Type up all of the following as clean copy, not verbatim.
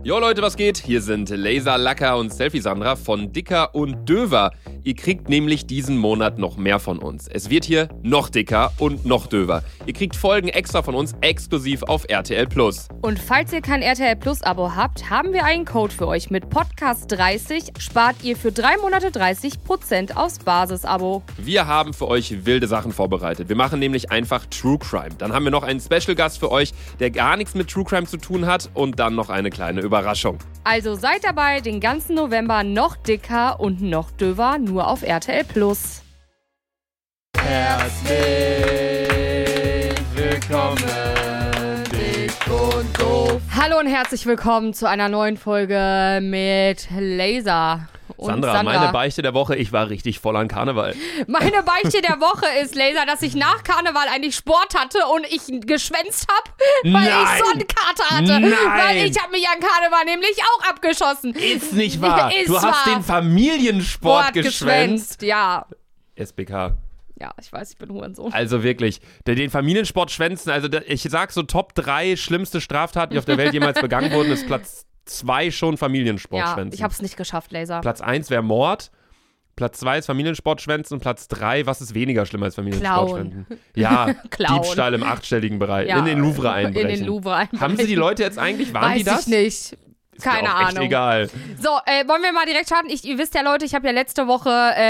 Jo Leute, was geht? Hier sind Laser, Lacker und Selfie Sandra von Dicker und Döver. Ihr kriegt nämlich diesen Monat noch mehr von uns. Es wird hier noch dicker und noch döver. Ihr kriegt Folgen extra von uns exklusiv auf RTL+. Und falls ihr kein RTL Plus Abo habt, haben wir einen Code für euch. Mit Podcast 30 spart ihr für 3 Monate 30% aufs Basisabo. Wir haben für euch wilde Sachen vorbereitet. Wir machen nämlich einfach True Crime. Dann haben wir noch einen Special Gast für euch, der gar nichts mit True Crime zu tun hat. Und dann noch eine kleine Überraschung. Also seid dabei, den ganzen November noch dicker und noch döver, nur auf RTL Plus. Herzlich willkommen, dick und doof. Hallo und herzlich willkommen zu einer neuen Folge mit Laser. Und Sandra, meine Beichte der Woche, ich war richtig voll an Karneval. Meine Beichte der Woche ist, Laser, dass ich nach Karneval eigentlich Sport hatte und ich geschwänzt habe, weil ich so einen Kater hatte. Nein. Weil ich habe mich an Karneval nämlich auch abgeschossen. Ist nicht wahr. Ist du hast wahr. den Familiensport geschwänzt. Ja. SBK. Ja, ich weiß, ich bin Hurensohn. Also wirklich, den Familiensport schwänzen, also ich sag so Top 3 schlimmste Straftaten, die auf der Welt jemals begangen wurden, ist Platz 2 schon Familiensport schwänzen. Ja, ich hab's nicht geschafft, Laser. Platz 1 wäre Mord, Platz 2 ist Familiensport schwänzen und Platz 3, was ist weniger schlimm als Familiensport schwänzen? Ja, Klauen. Diebstahl im 8-stelligen Bereich, Ja, in den Louvre einbrechen. In den Louvre einbrechen. Haben sie die Leute jetzt eigentlich, waren weiß die das? Ich nicht. Ist Keine mir auch echt Ahnung. egal. So, wollen wir mal direkt starten? Ihr wisst ja, Leute, ich habe ja letzte Woche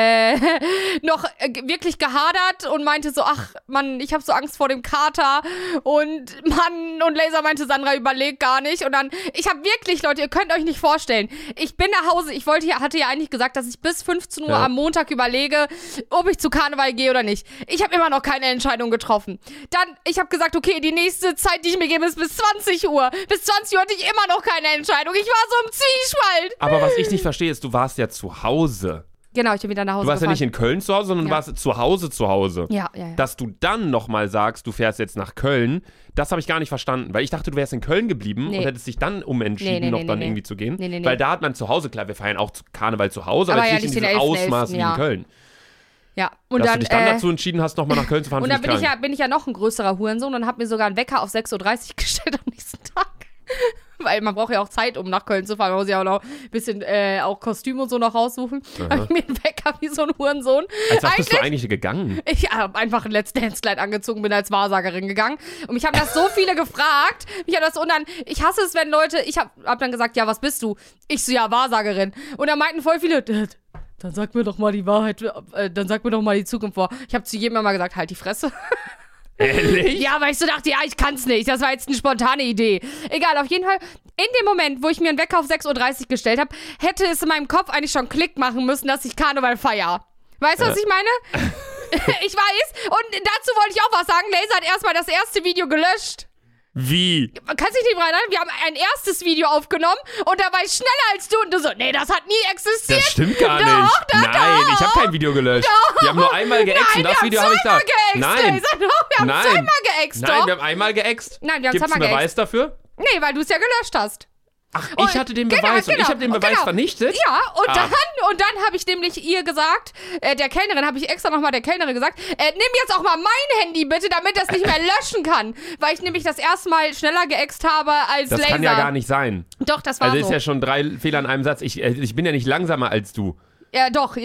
noch wirklich gehadert und meinte so, ach Mann, ich habe so Angst vor dem Kater und Mann, und Laser meinte, Sandra, überleg gar nicht. Und dann, ich habe wirklich, Leute, ihr könnt euch nicht vorstellen, ich bin nach Hause, hatte ja eigentlich gesagt, dass ich bis 15 Uhr am Montag überlege, ob ich zu Karneval gehe oder nicht. Ich habe immer noch keine Entscheidung getroffen. Dann, ich habe gesagt, okay, die nächste Zeit, die ich mir gebe, ist bis 20 Uhr. Bis 20 Uhr hatte ich immer noch keine Entscheidung. Ich war so im Zwiespalt. Aber was ich nicht verstehe, ist, du warst ja zu Hause. Genau, ich bin wieder nach Hause Du warst gefahren. ja nicht in Köln zu Hause, sondern warst zu Hause. Ja. Dass du dann nochmal sagst, du fährst jetzt nach Köln, das habe ich gar nicht verstanden. Weil ich dachte, du wärst in Köln geblieben und hättest dich dann umentschieden, irgendwie zu gehen. Nee. Weil da hat man zu Hause, klar, wir feiern auch Karneval zu Hause, aber ja, jetzt nicht in diesem 11.11., Ausmaß wie in Köln. Ja, und Dass dann, du dich dann dazu entschieden hast, nochmal nach Köln zu fahren, und dann finde ich bin ich ja noch ein größerer Hurensohn und habe mir sogar einen Wecker auf 6.30 Uhr gestellt am nächsten Tag. Weil man braucht ja auch Zeit, um nach Köln zu fahren. Man muss ja auch noch ein bisschen auch Kostüm und so noch raussuchen. Habe ich mir einen Wecker wie so ein Hurensohn. Als was bist du eigentlich gegangen? Ich habe einfach ein Let's Dance-Kleid angezogen, bin als Wahrsagerin gegangen. Und mich haben das so viele gefragt. Ich hasse es, wenn Leute, ich hab dann gesagt, ja, was bist du? Ich so, ja, Wahrsagerin. Und da meinten voll viele, dann sag mir doch mal die Wahrheit, dann sag mir doch mal die Zukunft vor. Ich habe zu jedem immer gesagt, halt die Fresse. Ehrlich? Ja, weil ich so dachte, ja, ich kann's nicht. Das war jetzt eine spontane Idee. Egal, auf jeden Fall, in dem Moment, wo ich mir einen Wecker auf 6.30 Uhr gestellt habe, hätte es in meinem Kopf eigentlich schon Klick machen müssen, dass ich Karneval feier. Weißt du, was ich meine? Ich weiß. Und dazu wollte ich auch was sagen. Laser hat erstmal das erste Video gelöscht. Wie? Kannst dich nicht erinnern? Wir haben ein erstes Video aufgenommen und da war ich schneller als du und du so, nee, das hat nie existiert. Das stimmt gar nicht. Doch, Nein, ich habe kein Video gelöscht. Doch. Wir haben nur einmal geäxt und das Video habe ich da. Nein, wir haben zweimal geäxt. Nein, wir haben einmal geäxt. Nein, wir haben Gibt's zweimal einen Beweis dafür? Nee, weil du es ja gelöscht hast. Ach, ich hatte den Beweis und ich habe den Beweis vernichtet? Ja, und dann habe ich nämlich ihr gesagt, der Kellnerin, habe ich extra nochmal der Kellnerin gesagt, nimm jetzt auch mal mein Handy bitte, damit das nicht mehr löschen kann. Weil ich nämlich das erste Mal schneller geäxt habe als Das Laser. kann ja gar nicht sein. Doch, das war also so. Also ist ja schon 3 Fehler in einem Satz. Ich bin ja nicht langsamer als du. Ja, doch,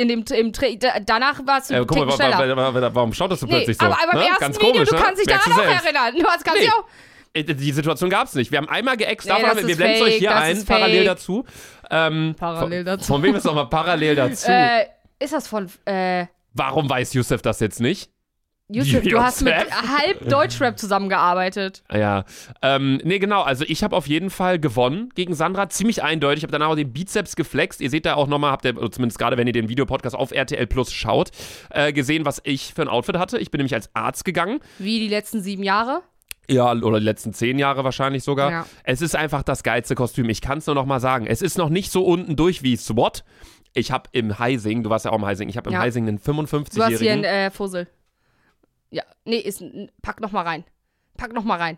danach warst du ein Ticken schneller. Warum schautest du plötzlich so? Aber beim ersten Ganz Video, komisch, du kannst dich daran auch selbst. erinnern. Du hast ganz auch... Die Situation gab's nicht. Wir haben einmal geäxt, Nee, wir blenden es euch hier ein, parallel dazu. Parallel dazu. Von wem ist nochmal parallel dazu? Ist das von... Warum weiß Yusuf das jetzt nicht? Yusuf, du hast mit halb Deutschrap zusammengearbeitet. Ja, nee, genau, also ich habe auf jeden Fall gewonnen gegen Sandra, ziemlich eindeutig. Ich habe danach auch den Bizeps geflext. Ihr seht da auch nochmal, habt ihr, oder zumindest gerade, wenn ihr den Videopodcast auf RTL Plus schaut, gesehen, was ich für ein Outfit hatte. Ich bin nämlich als Arzt gegangen. Wie die letzten 7 Jahre? Ja, oder die letzten 10 Jahre wahrscheinlich sogar. Ja. Es ist einfach das geilste Kostüm. Ich kann es nur noch mal sagen. Es ist noch nicht so unten durch wie SWAT. Ich habe im Heising, du warst ja auch im Heising, ich habe im Heising einen 55-Jährigen. Du hast hier einen Fussel. Ja, nee, pack noch mal rein. Komm noch mal.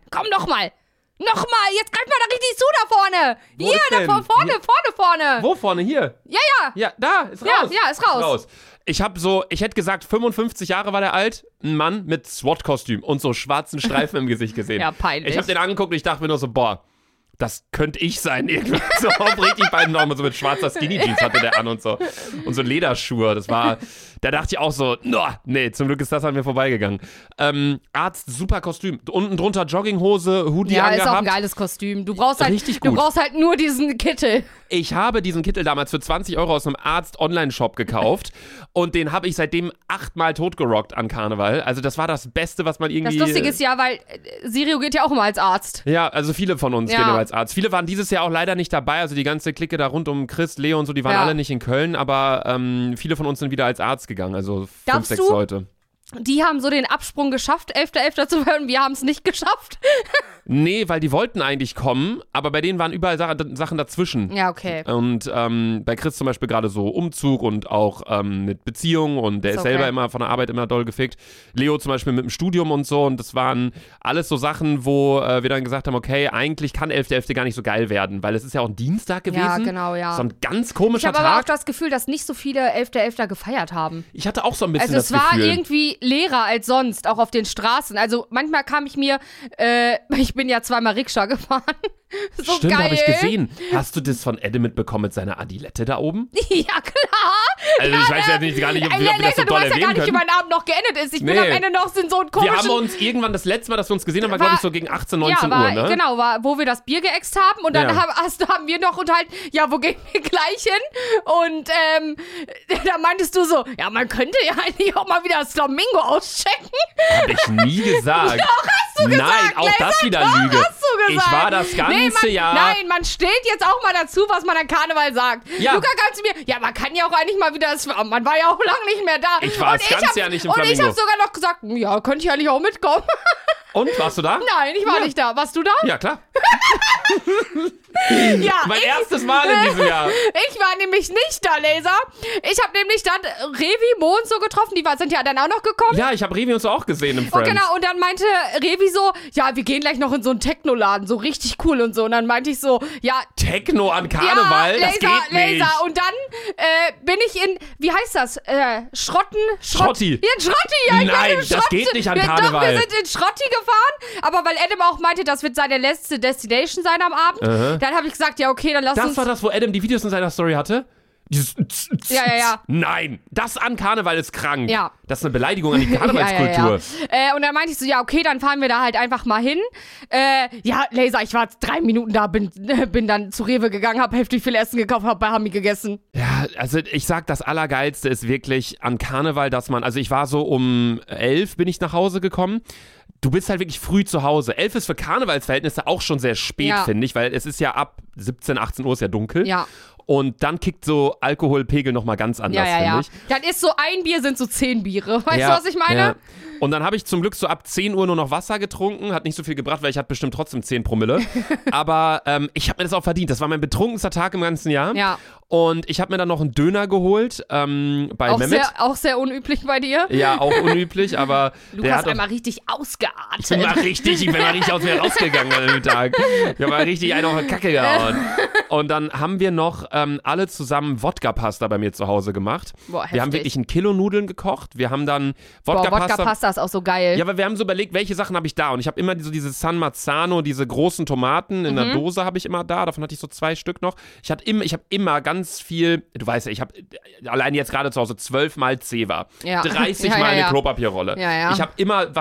Nochmal, jetzt greif mal da richtig zu da vorne. Wo hier, ist da denn? vorne. Wo vorne? Hier? Ja. Ja, da, ist raus. Ja, ist raus. Ich hätte gesagt, 55 Jahre war der alt, ein Mann mit SWAT-Kostüm und so schwarzen Streifen im Gesicht gesehen. Ja, peinlich. Ich habe den angeguckt und ich dachte mir nur so, boah, das könnte ich sein. Irgendwie so richtig beiden Augen, so mit schwarzer Skinny-Jeans hatte der an und so Lederschuhe. Da dachte ich auch so, nee, zum Glück ist das an mir vorbeigegangen. Arzt, super Kostüm. Unten drunter Jogginghose, Hoodie angehabt. Ja, ist auch ein geiles Kostüm. Du brauchst halt nur diesen Kittel. Ich habe diesen Kittel damals für 20 € aus einem Arzt-Online-Shop gekauft und den habe ich seitdem 8-mal totgerockt an Karneval. Also das war das Beste, was man irgendwie... Das Lustige ist ja, weil Sirio geht ja auch immer als Arzt. Ja, also viele von uns gehen immer als Arzt. Viele waren dieses Jahr auch leider nicht dabei, also die ganze Clique da rund um Chris, Leo und so, die waren alle nicht in Köln, aber viele von uns sind wieder als Arzt gegangen, also 5, 6 Leute. Die haben so den Absprung geschafft, 11.11. zu werden, wir haben es nicht geschafft. Nee, weil die wollten eigentlich kommen, aber bei denen waren überall Sachen dazwischen. Ja, okay. Und bei Chris zum Beispiel gerade so Umzug und auch mit Beziehung und der ist selber immer von der Arbeit immer doll gefickt. Leo zum Beispiel mit dem Studium und so und das waren alles so Sachen, wo wir dann gesagt haben, okay, eigentlich kann 11.11. gar nicht so geil werden, weil es ist ja auch ein Dienstag gewesen. Ja, genau, ja. So ein ganz komischer Tag. Ich habe aber auch das Gefühl, dass nicht so viele 11.11. gefeiert haben. Ich hatte auch so ein bisschen das Gefühl. Also es war irgendwie leerer als sonst, auch auf den Straßen. Also manchmal kam ich mir, ich bin ja zweimal Rikscha gefahren. So stimmt, geil. Habe ich gesehen. Hast du das von Adam mitbekommen mit seiner Adilette da oben? Ja, klar. Also ich weiß ja gar nicht, ob wir das so du doll weißt ja gar nicht, wie mein Abend noch geendet ist. Ich bin am Ende noch in so ein komischen... Wir haben uns irgendwann, das letzte Mal, dass wir uns gesehen haben, war glaube ich so gegen 18, 19 Uhr, ne? Genau, wo wir das Bier geäxt haben und dann haben wir noch unterhalten, ja, wo gehen wir gleich hin? Und da meintest du so, ja, man könnte ja eigentlich auch mal wieder das Flamingo auschecken. Hab ich nie gesagt. Doch, hast du gesagt. Nein, auch das wieder Lüge. Hast du gesagt. Ich war das ganze Jahr... Nein, man steht jetzt auch mal dazu, was man an Karneval sagt. Ja. Luca, kannst du mir... Ja, man kann ja auch eigentlich mal wieder... Man war ja auch lange nicht mehr da. Ich war das ganze Jahr nicht im Flamingo. Und ich habe sogar noch gesagt, ja, könnte ich eigentlich auch mitkommen. Und, warst du da? Nein, ich war nicht da. Warst du da? Ja, klar. Ja, mein erstes Mal in diesem Jahr. Ich war nämlich nicht da, Laser. Ich habe nämlich dann Revi, Mo und so getroffen. Die sind ja dann auch noch gekommen. Ja, ich habe Revi und so auch gesehen im Friends. Und genau, und dann meinte Revi so, ja, wir gehen gleich noch in so einen Technoladen, so richtig cool und so. Und dann meinte ich so, ja... Techno an Karneval? Ja, das geht nicht. Laser. Und dann bin ich in, wie heißt das? Schrotti. Ja, Schrotti. Ja, nein, das geht nicht an Karneval. Doch, wir sind in Schrotti gefahren. Aber weil Adam auch meinte, das wird seine letzte Destination sein am Abend, dann habe ich gesagt, ja, okay, dann lass uns... Das war das, wo Adam die Videos in seiner Story hatte? Dieses Ja. Nein, das an Karneval ist krank. Ja. Das ist eine Beleidigung an die Karnevalskultur. Ja. Und dann meinte ich so, ja, okay, dann fahren wir da halt einfach mal hin. Ja, Laser, ich war 3 Minuten da, bin dann zu Rewe gegangen, hab heftig viel Essen gekauft, hab bei Hami gegessen. Ja, also ich sag, das Allergeilste ist wirklich an Karneval, dass man, also ich war so um 11 bin ich nach Hause gekommen. Du bist halt wirklich früh zu Hause. 11 ist für Karnevalsverhältnisse auch schon sehr spät, finde ich, weil es ist ja ab 17, 18 Uhr ist ja dunkel. Ja. Und dann kickt so Alkoholpegel nochmal ganz anders, finde ich. Dann ist so ein Bier, sind so 10 Biere. Weißt du, was ich meine? Ja. Und dann habe ich zum Glück so ab 10 Uhr nur noch Wasser getrunken. Hat nicht so viel gebracht, weil ich hatte bestimmt trotzdem 10 Promille. Aber ich habe mir das auch verdient. Das war mein betrunkenster Tag im ganzen Jahr. Ja. Und ich habe mir dann noch einen Döner geholt bei Mehmet. Auch sehr unüblich bei dir. Ja, auch unüblich, aber Lukas der hat einmal richtig ausgeatmet. Ich bin mal richtig aus mir rausgegangen an dem Tag. Ich habe mal richtig einen auf die Kacke gehauen. Und dann haben wir noch alle zusammen Wodka-Pasta bei mir zu Hause gemacht. Boah, heftig. Wir haben wirklich 1 Kilo Nudeln gekocht. Wir haben dann Wodka-Pasta. Wodka-Pasta ist auch so geil. Ja, aber wir haben so überlegt, welche Sachen habe ich da? Und ich habe immer diese San Marzano, diese großen Tomaten in der Dose habe ich immer da. Davon hatte ich so 2 Stück noch. Ich habe immer ganz viel, du weißt ja, ich habe allein jetzt gerade zu Hause 12 Mal Zewa, 30 Mal eine Klopapierrolle. Ja. Ich habe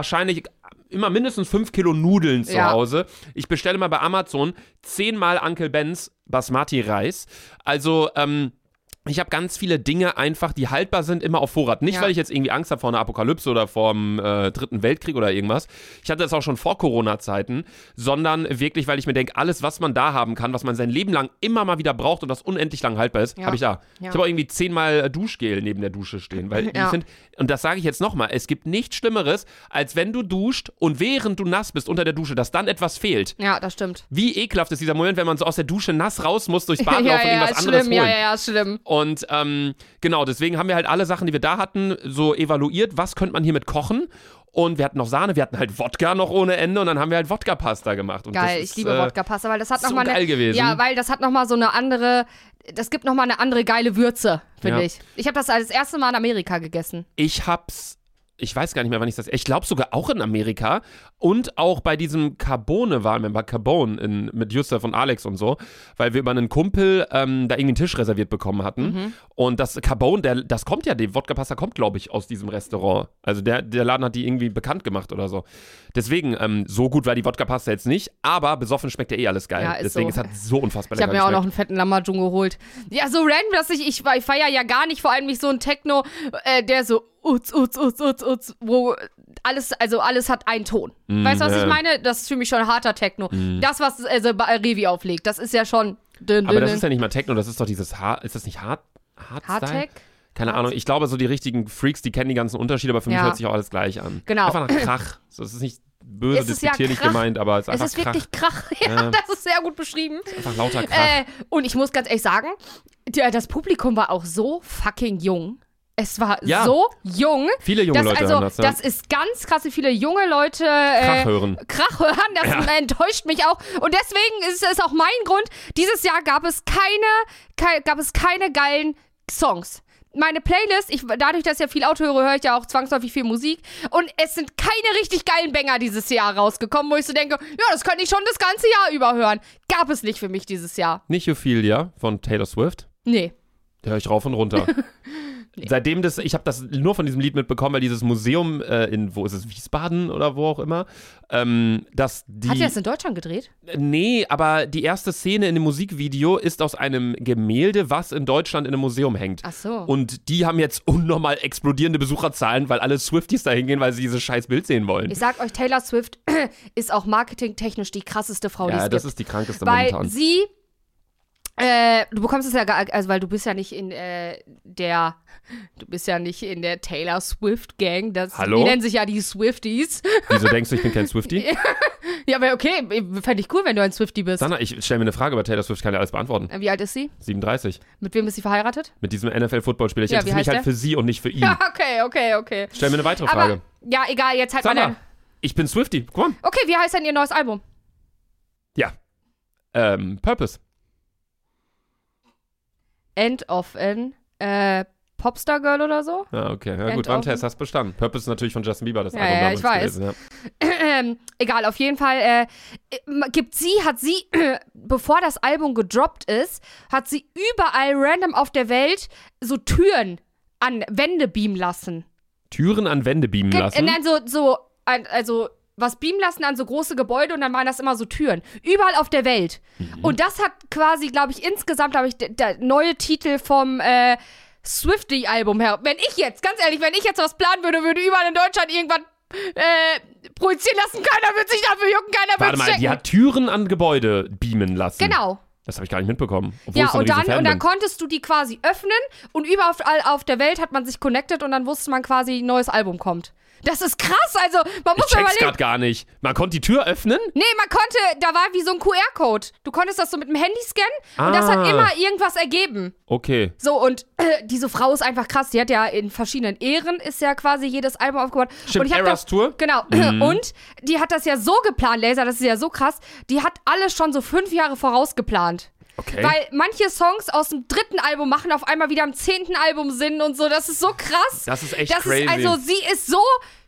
immer mindestens 5 Kilo Nudeln zu Hause. Ich bestelle mal bei Amazon 10 Mal Uncle Ben's Basmati Reis. Also, ich habe ganz viele Dinge einfach, die haltbar sind, immer auf Vorrat. Nicht, weil ich jetzt irgendwie Angst habe vor einer Apokalypse oder vor dem 3. Weltkrieg oder irgendwas. Ich hatte das auch schon vor Corona-Zeiten, sondern wirklich, weil ich mir denke, alles, was man da haben kann, was man sein Leben lang immer mal wieder braucht und das unendlich lang haltbar ist, habe ich da. Ja. Ich habe auch irgendwie 10 Mal Duschgel neben der Dusche stehen, weil ich finde, und das sage ich jetzt nochmal, es gibt nichts Schlimmeres, als wenn du duscht und während du nass bist unter der Dusche, dass dann etwas fehlt. Ja, das stimmt. Wie ekelhaft ist dieser Moment, wenn man so aus der Dusche nass raus muss, durchs Bad laufen und irgendwas anderes holen. Ja, schlimm. Und genau, deswegen haben wir halt alle Sachen, die wir da hatten, so evaluiert, was könnte man hiermit kochen. Und wir hatten noch Sahne, wir hatten halt Wodka noch ohne Ende und dann haben wir halt Wodka-Pasta gemacht. Und geil, das ist, ich liebe Wodka-Pasta, weil das hat nochmal geil gewesen. Ja, weil das hat nochmal so eine andere, das gibt nochmal eine andere geile Würze, finde ich. Ich habe das als erste Mal in Amerika gegessen. Ich hab's ich weiß gar nicht mehr, wann ich glaube sogar auch in Amerika und auch bei diesem Carbone mit Yusuf und Alex und so, weil wir über einen Kumpel da irgendwie einen Tisch reserviert bekommen hatten. Und das Carbone, das kommt ja, die Wodka-Pasta kommt, glaube ich, aus diesem Restaurant. Also der Laden hat die irgendwie bekannt gemacht oder so. Deswegen, so gut war die Wodka-Pasta jetzt nicht, aber besoffen schmeckt ja eh alles geil. Ja, ist Deswegen, so. es hat so unfassbar Ich lecker habe mir auch noch geschmeckt. einen fetten Lamajun geholt. Ja, so random, dass ich feiere ja gar nicht, vor allem nicht so ein Techno, der so wo alles hat einen Ton. Weißt du, was ich meine? Das ist für mich schon harter Techno. Das, was Revi auflegt, das ist ja schon dünn. Aber das ist ja nicht mal Techno, das ist doch dieses ist das nicht Hardstyle? Hardtech? Keine Ahnung, ich glaube, so die richtigen Freaks, die kennen die ganzen Unterschiede, aber für mich Ja. hört sich auch alles gleich an. Genau. Einfach nach Krach. So, es ist nicht böse, Es ist ja despektierlich Krach. gemeint, aber es ist Es einfach ist Krach. wirklich Krach. Ja, das ist sehr gut beschrieben. Einfach lauter Krach. Und ich muss ganz ehrlich sagen, das Publikum war auch so fucking jung. Es war Ja. so jung. Viele junge Leute hören das, ja. Das ist ganz krass, wie viele junge Leute Krach hören. Das enttäuscht mich auch. Und deswegen ist es auch mein Grund, dieses Jahr gab es keine geilen Songs. Meine Playlist, dadurch, dass ich ja viel Auto höre, höre ich ja auch zwangsläufig viel Musik. Und es sind keine richtig geilen Banger dieses Jahr rausgekommen, wo ich so denke, ja, das könnte ich schon das ganze Jahr über hören. Gab es nicht für mich dieses Jahr. Nicht Euphoria von Taylor Swift. Nee. Da höre ich rauf und runter. Seitdem ich habe das nur von diesem Lied mitbekommen, weil dieses Museum wo ist es, Wiesbaden oder wo auch immer, Hat er das in Deutschland gedreht? Nee, aber die erste Szene in dem Musikvideo ist aus einem Gemälde, was in Deutschland in einem Museum hängt. Ach so. Und die haben jetzt unnormal explodierende Besucherzahlen, weil alle Swifties da hingehen, weil sie dieses scheiß Bild sehen wollen. Ich sag euch, Taylor Swift ist auch marketingtechnisch die krasseste Frau, die es Ja, gibt. das ist die krankeste weil momentan. sie, du bekommst es ja, also weil du bist ja nicht in der Taylor Swift Gang. Hallo? Die nennen sich ja die Swifties. Wieso denkst du, ich bin kein Swiftie? Ja, aber okay, fände ich cool, wenn du ein Swiftie bist. Sanna, ich stelle mir eine Frage über Taylor Swift, kann ja alles beantworten. Wie alt ist sie? 37. Mit wem ist sie verheiratet? Mit diesem NFL-Footballspieler. Ich Ja, interessiere wie mich heißt halt der? für sie und nicht für ihn. Ja, okay. Stell mir eine weitere Frage. Aber, ja, egal, jetzt halt mal Sanna, dein... ich bin Swiftie. Guck mal. Okay, wie heißt denn ihr neues Album? Ja. Purpose. End of an Popstar Girl oder so? Ja, okay. Ja, End gut, Wandtest, of- hast bestanden. Purpose ist natürlich von Justin Bieber, das Ja, Album ja, damals ich weiß. gewesen, ja. Egal, auf jeden Fall hat sie, bevor das Album gedroppt ist, hat sie überall random auf der Welt so Türen an Wände beamen lassen. Türen an Wände beamen lassen. Nein, also was beamen lassen an so große Gebäude und dann waren das immer so Türen. Überall auf der Welt. Und das hat quasi, glaube ich, insgesamt, der neue Titel vom Swiftie-Album her. Wenn ich jetzt was planen würde überall in Deutschland irgendwann projizieren lassen, keiner wird sich dafür jucken, keiner Warte wird mal, checken. die hat Türen an Gebäude beamen lassen. Genau. Das habe ich gar nicht mitbekommen. Obwohl Ja, ich so ein und dann Riesenfan bin. konntest du die quasi öffnen und überall auf der Welt hat man sich connected und dann wusste man quasi, ein neues Album kommt. Das ist krass, also man Ich muss mal check's überlegen. grad gar nicht. Man konnte die Tür öffnen? Nee, da war wie so ein QR-Code. Du konntest das so mit dem Handy scannen und das hat immer irgendwas ergeben. Okay. So, und diese Frau ist einfach krass. Die hat ja in verschiedenen Ehren, ist ja quasi jedes Album aufgebaut. Stimmt, und ich hab Eras Tour? Genau. Und die hat das ja so geplant, Laser, das ist ja so krass. Die hat alles schon so 5 Jahre vorausgeplant. Okay. Weil manche Songs aus dem 3. Album machen auf einmal wieder am 10. Album Sinn und so. Das ist so krass. Das ist echt crazy. Also, sie ist so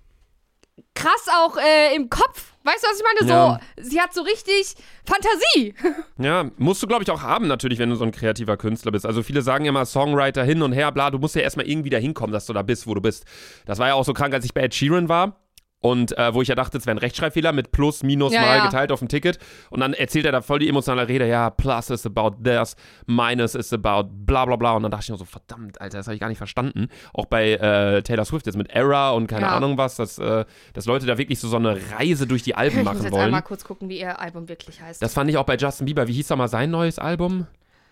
krass auch im Kopf. Weißt du, was ich meine? Ja. So, sie hat so richtig Fantasie. Ja, musst du, glaube ich, auch haben, natürlich, wenn du so ein kreativer Künstler bist. Also viele sagen ja mal Songwriter hin und her, bla, du musst ja erstmal irgendwie da hinkommen, dass du da bist, wo du bist. Das war ja auch so krank, als ich bei Ed Sheeran war. Und wo ich ja dachte, es wäre ein Rechtschreibfehler mit Plus, Minus mal geteilt auf dem Ticket. Und dann erzählt er da voll die emotionale Rede, ja, Plus is about this, Minus is about bla bla bla. Und dann dachte ich mir so, verdammt, Alter, das habe ich gar nicht verstanden. Auch bei Taylor Swift jetzt mit Era und keine Ahnung was, dass Leute da wirklich so eine Reise durch die Alben Ich machen muss jetzt wollen. einmal kurz gucken, wie ihr Album wirklich heißt. Das fand ich auch bei Justin Bieber. Wie hieß doch mal sein neues Album?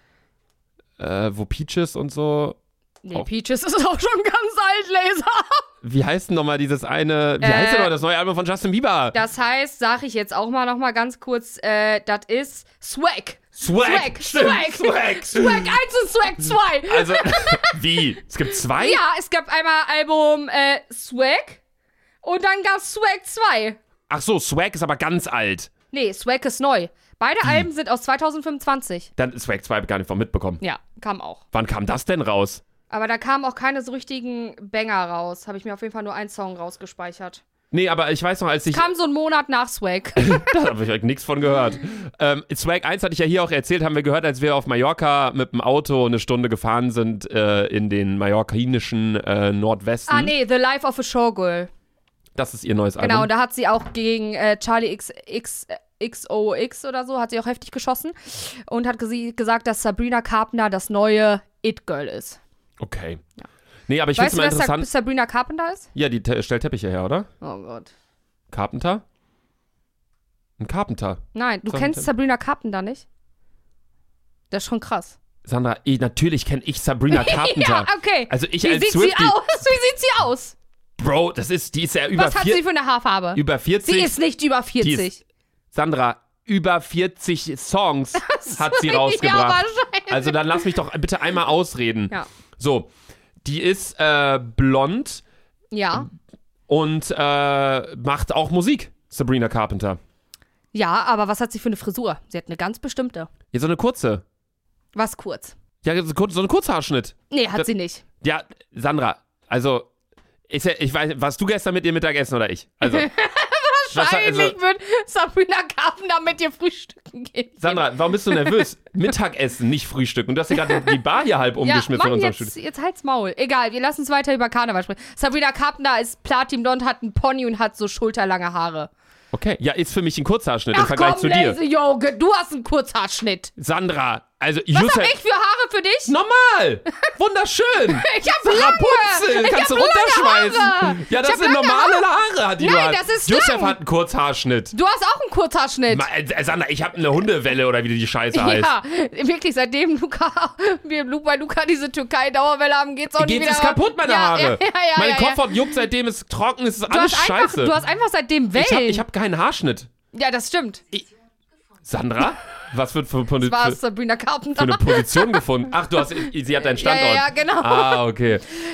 Wo Peaches und so. Nee, Peaches ist auch schon ganz alt, Laser. Wie heißt denn nochmal dieses eine, wie heißt denn nochmal das neue Album von Justin Bieber? Das heißt, sag ich jetzt auch mal noch mal ganz kurz, das ist Swag. Swag. Swag. 1 und Swag 2. Also, wie? Es gibt 2? Ja, es gab einmal Album Swag und dann gab's Swag 2. Ach so, Swag ist aber ganz alt. Nee, Swag ist neu. Beide Alben sind aus 2025. Dann Swag 2 habe ich gar nicht von mitbekommen. Ja, kam auch. Wann kam das denn raus? Aber da kamen auch keine so richtigen Banger raus. Habe ich mir auf jeden Fall nur einen Song rausgespeichert. Nee, aber ich weiß noch, als ich... Kam so einen Monat nach Swag. Da habe ich nichts von gehört. Swag 1 hatte ich ja hier auch erzählt, haben wir gehört, als wir auf Mallorca mit dem Auto eine Stunde gefahren sind in den mallorquinischen Nordwesten. Ah, nee, The Life of a Showgirl. Das ist ihr neues Album. Genau, und da hat sie auch gegen Charlie XOX oder so, hat sie auch heftig geschossen. Und hat gesagt, dass Sabrina Carpenter das neue It-Girl ist. Okay. Ja. Nee, aber ich finde es mal interessant. Weißt du, wer Sabrina Carpenter ist? Ja, die stellt Teppiche her, oder? Oh Gott. Carpenter? Ein Carpenter. Nein, du kennst Sabrina Carpenter nicht? Das ist schon krass. Sandra, natürlich kenne ich Sabrina Carpenter. Ja, okay. Also ich Wie als sieht Swiftie, sie aus? Wie sieht sie aus? Bro, die ist ja über Was hat sie für eine Haarfarbe? über 40. Sie ist nicht über 40. Sandra, über 40 Songs hat sie rausgebracht. Ja, wahrscheinlich. Also dann lass mich doch bitte einmal ausreden. Ja. So, die ist blond Ja. und macht auch Musik, Sabrina Carpenter. Ja, aber was hat sie für eine Frisur? Sie hat eine ganz bestimmte. Ja, so eine kurze. Was kurz? Ja, so ein Kurzhaarschnitt. Nee, hat sie nicht. Ja, Sandra, also, ich weiß, warst du gestern mit ihr Mittagessen oder ich? Also, Wahrscheinlich wird Sabrina Carpenter mit dir frühstücken gehen. Sandra, warum bist du nervös? Mittagessen, nicht Frühstücken. Und du hast ja gerade die Bar hier halb umgeschmissen in unserem Studio. Jetzt halt's Maul. Egal, wir lassen uns weiter über Karneval sprechen. Sabrina Carpenter ist platinblond, hat einen Pony und hat so schulterlange Haare. Okay, ja, ist für mich ein Kurzhaarschnitt im Vergleich zu dir. Lazy Yoga, du hast einen Kurzhaarschnitt. Sandra, also Was hab ich für Haare für dich? Normal! Wunderschön! Ich hab Rapunzel! Kannst du runterschmeißen! Ja, das sind normale Haare, die du Nein, hast. das ist Josef lang. hat einen Kurzhaarschnitt. Du hast auch einen Kurzhaarschnitt. Sandra, ich habe eine Hundewelle oder wie die Scheiße heißt. Ja, wirklich, seitdem wir bei Luca diese Türkei-Dauerwelle haben, geht's auch nicht wieder. Geht's kaputt, meine Haare. Mein Kopf juckt, seitdem es trocken ist, ist alles scheiße. Du hast einfach seitdem Wellen. Ich hab keinen Haarschnitt. Ja, das stimmt. Sandra? Was wird für Das war Sabrina Carpenter. eine Position gefunden? Ach, sie hat deinen Standort. Ja, genau. Ah, okay.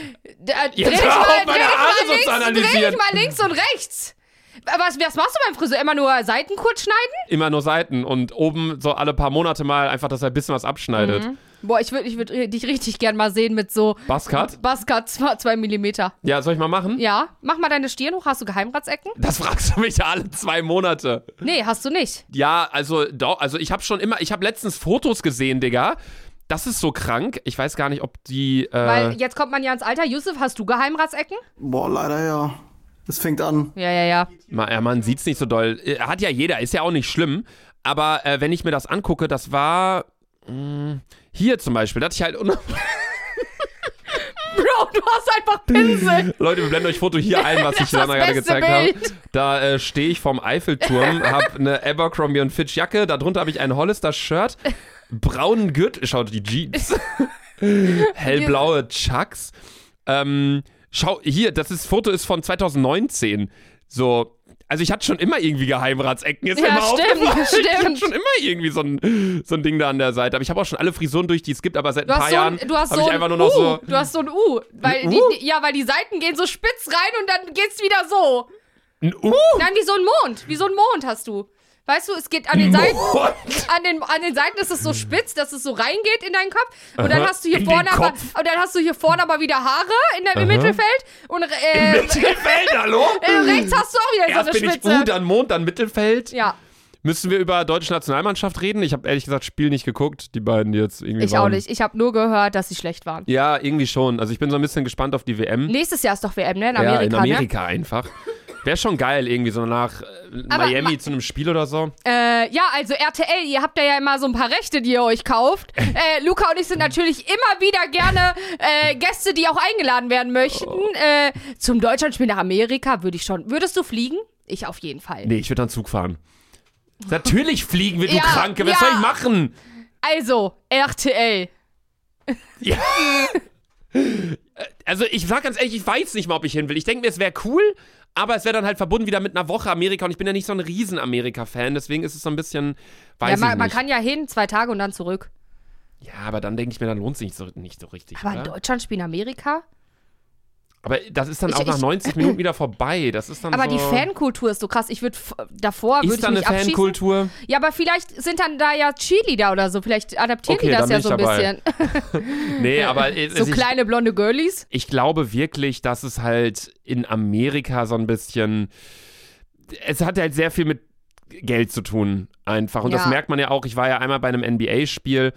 Dreh Jetzt hör auf, meine Haare so zu analysieren. dich mal links und rechts. Was machst du beim Friseur? Immer nur Seiten kurz schneiden? Immer nur Seiten und oben so alle paar Monate mal einfach, dass er ein bisschen was abschneidet. Mhm. Boah, ich würd dich richtig gern mal sehen mit so Buzzcut? Buzzcut 2 Millimeter. Ja, soll ich mal machen? Ja, mach mal deine Stirn hoch. Hast du Geheimratsecken? Das fragst du mich ja alle 2 Monate. Nee, hast du nicht. Ja, also ich habe letztens Fotos gesehen, Digga. Das ist so krank. Ich weiß gar nicht, ob die. Weil jetzt kommt man ja ins Alter. Yusuf, hast du Geheimratsecken? Boah, leider ja. Es fängt an. Ja. Man sieht's nicht so doll. Hat ja jeder, ist ja auch nicht schlimm. Aber wenn ich mir das angucke, das war. Hier zum Beispiel, da hatte ich halt. Bro, du hast einfach Pinsel. Leute, wir blenden euch Foto hier ein, was ich Sana gerade gezeigt habe. Da stehe ich vorm Eiffelturm, habe eine Abercrombie & Fitch Jacke, darunter habe ich ein Hollister-Shirt, braunen Gürtel, schaut die Jeans, hellblaue Chucks. Schau, hier, Foto ist von 2019. So, also ich hatte schon immer irgendwie Geheimratsecken. Ist mir immer aufgefallen. Ich hatte schon immer irgendwie so ein Ding da an der Seite. Aber ich habe auch schon alle Frisuren durch, die es gibt, aber seit ein paar Jahren habe ich einfach nur noch so... Du hast so ein U. Weil die Seiten gehen so spitz rein und dann geht's wieder so. Ein U? Nein, wie so ein Mond. Wie so ein Mond hast du. Weißt du, es geht an den Seiten, an den Seiten ist es so spitz, dass es so reingeht in deinen Kopf. Und dann hast du hier vorne aber wieder Haare im Mittelfeld. Und im Mittelfeld, hallo? Rechts hast du auch wieder Erst so eine bin Spitze. ich U, dann Mond, dann Mittelfeld. Ja. Müssen wir über deutsche Nationalmannschaft reden? Ich habe ehrlich gesagt Spiel nicht geguckt, die beiden, die jetzt irgendwie Ich auch nicht. Ich habe nur gehört, dass sie schlecht waren. Ja, irgendwie schon. Also ich bin so ein bisschen gespannt auf die WM. Nächstes Jahr ist doch WM, ne? In Amerika, in Amerika einfach. Wäre schon geil, irgendwie so nach Miami zu einem Spiel oder so. Ja, also RTL, ihr habt ja immer so ein paar Rechte, die ihr euch kauft. Luca und ich sind natürlich immer wieder gerne Gäste, die auch eingeladen werden möchten. Zum Deutschlandspiel nach Amerika würde ich schon. Würdest du fliegen? Ich auf jeden Fall. Nee, ich würde dann Zug fahren. Natürlich fliegen wir, du Kranke. Was soll ich machen? Also, RTL. Ja. Also, ich sag ganz ehrlich, ich weiß nicht mal, ob ich hin will. Ich denke mir, es wäre cool, aber es wäre dann halt verbunden wieder mit einer Woche Amerika und ich bin ja nicht so ein Riesen-Amerika-Fan, deswegen ist es so ein bisschen, weiß ich nicht. Man kann ja hin, 2 Tage und dann zurück. Ja, aber dann denke ich mir, dann lohnt es sich nicht so richtig. Aber oder? ein Deutschlandspiel in Amerika? Aber das ist dann auch nach 90 Minuten wieder vorbei. Das ist dann aber so die Fankultur ist so krass. Ich würde davor ist dann mich eine abschießen. Fankultur? Ja, aber vielleicht sind dann da ja Cheerleader oder so. Vielleicht adaptieren die das ja so ein bisschen. Nee, aber so kleine blonde Girlies. Ich glaube wirklich, dass es halt in Amerika so ein bisschen, es hat halt sehr viel mit Geld zu tun einfach. Und das merkt man ja auch. Ich war ja einmal bei einem NBA-Spiel,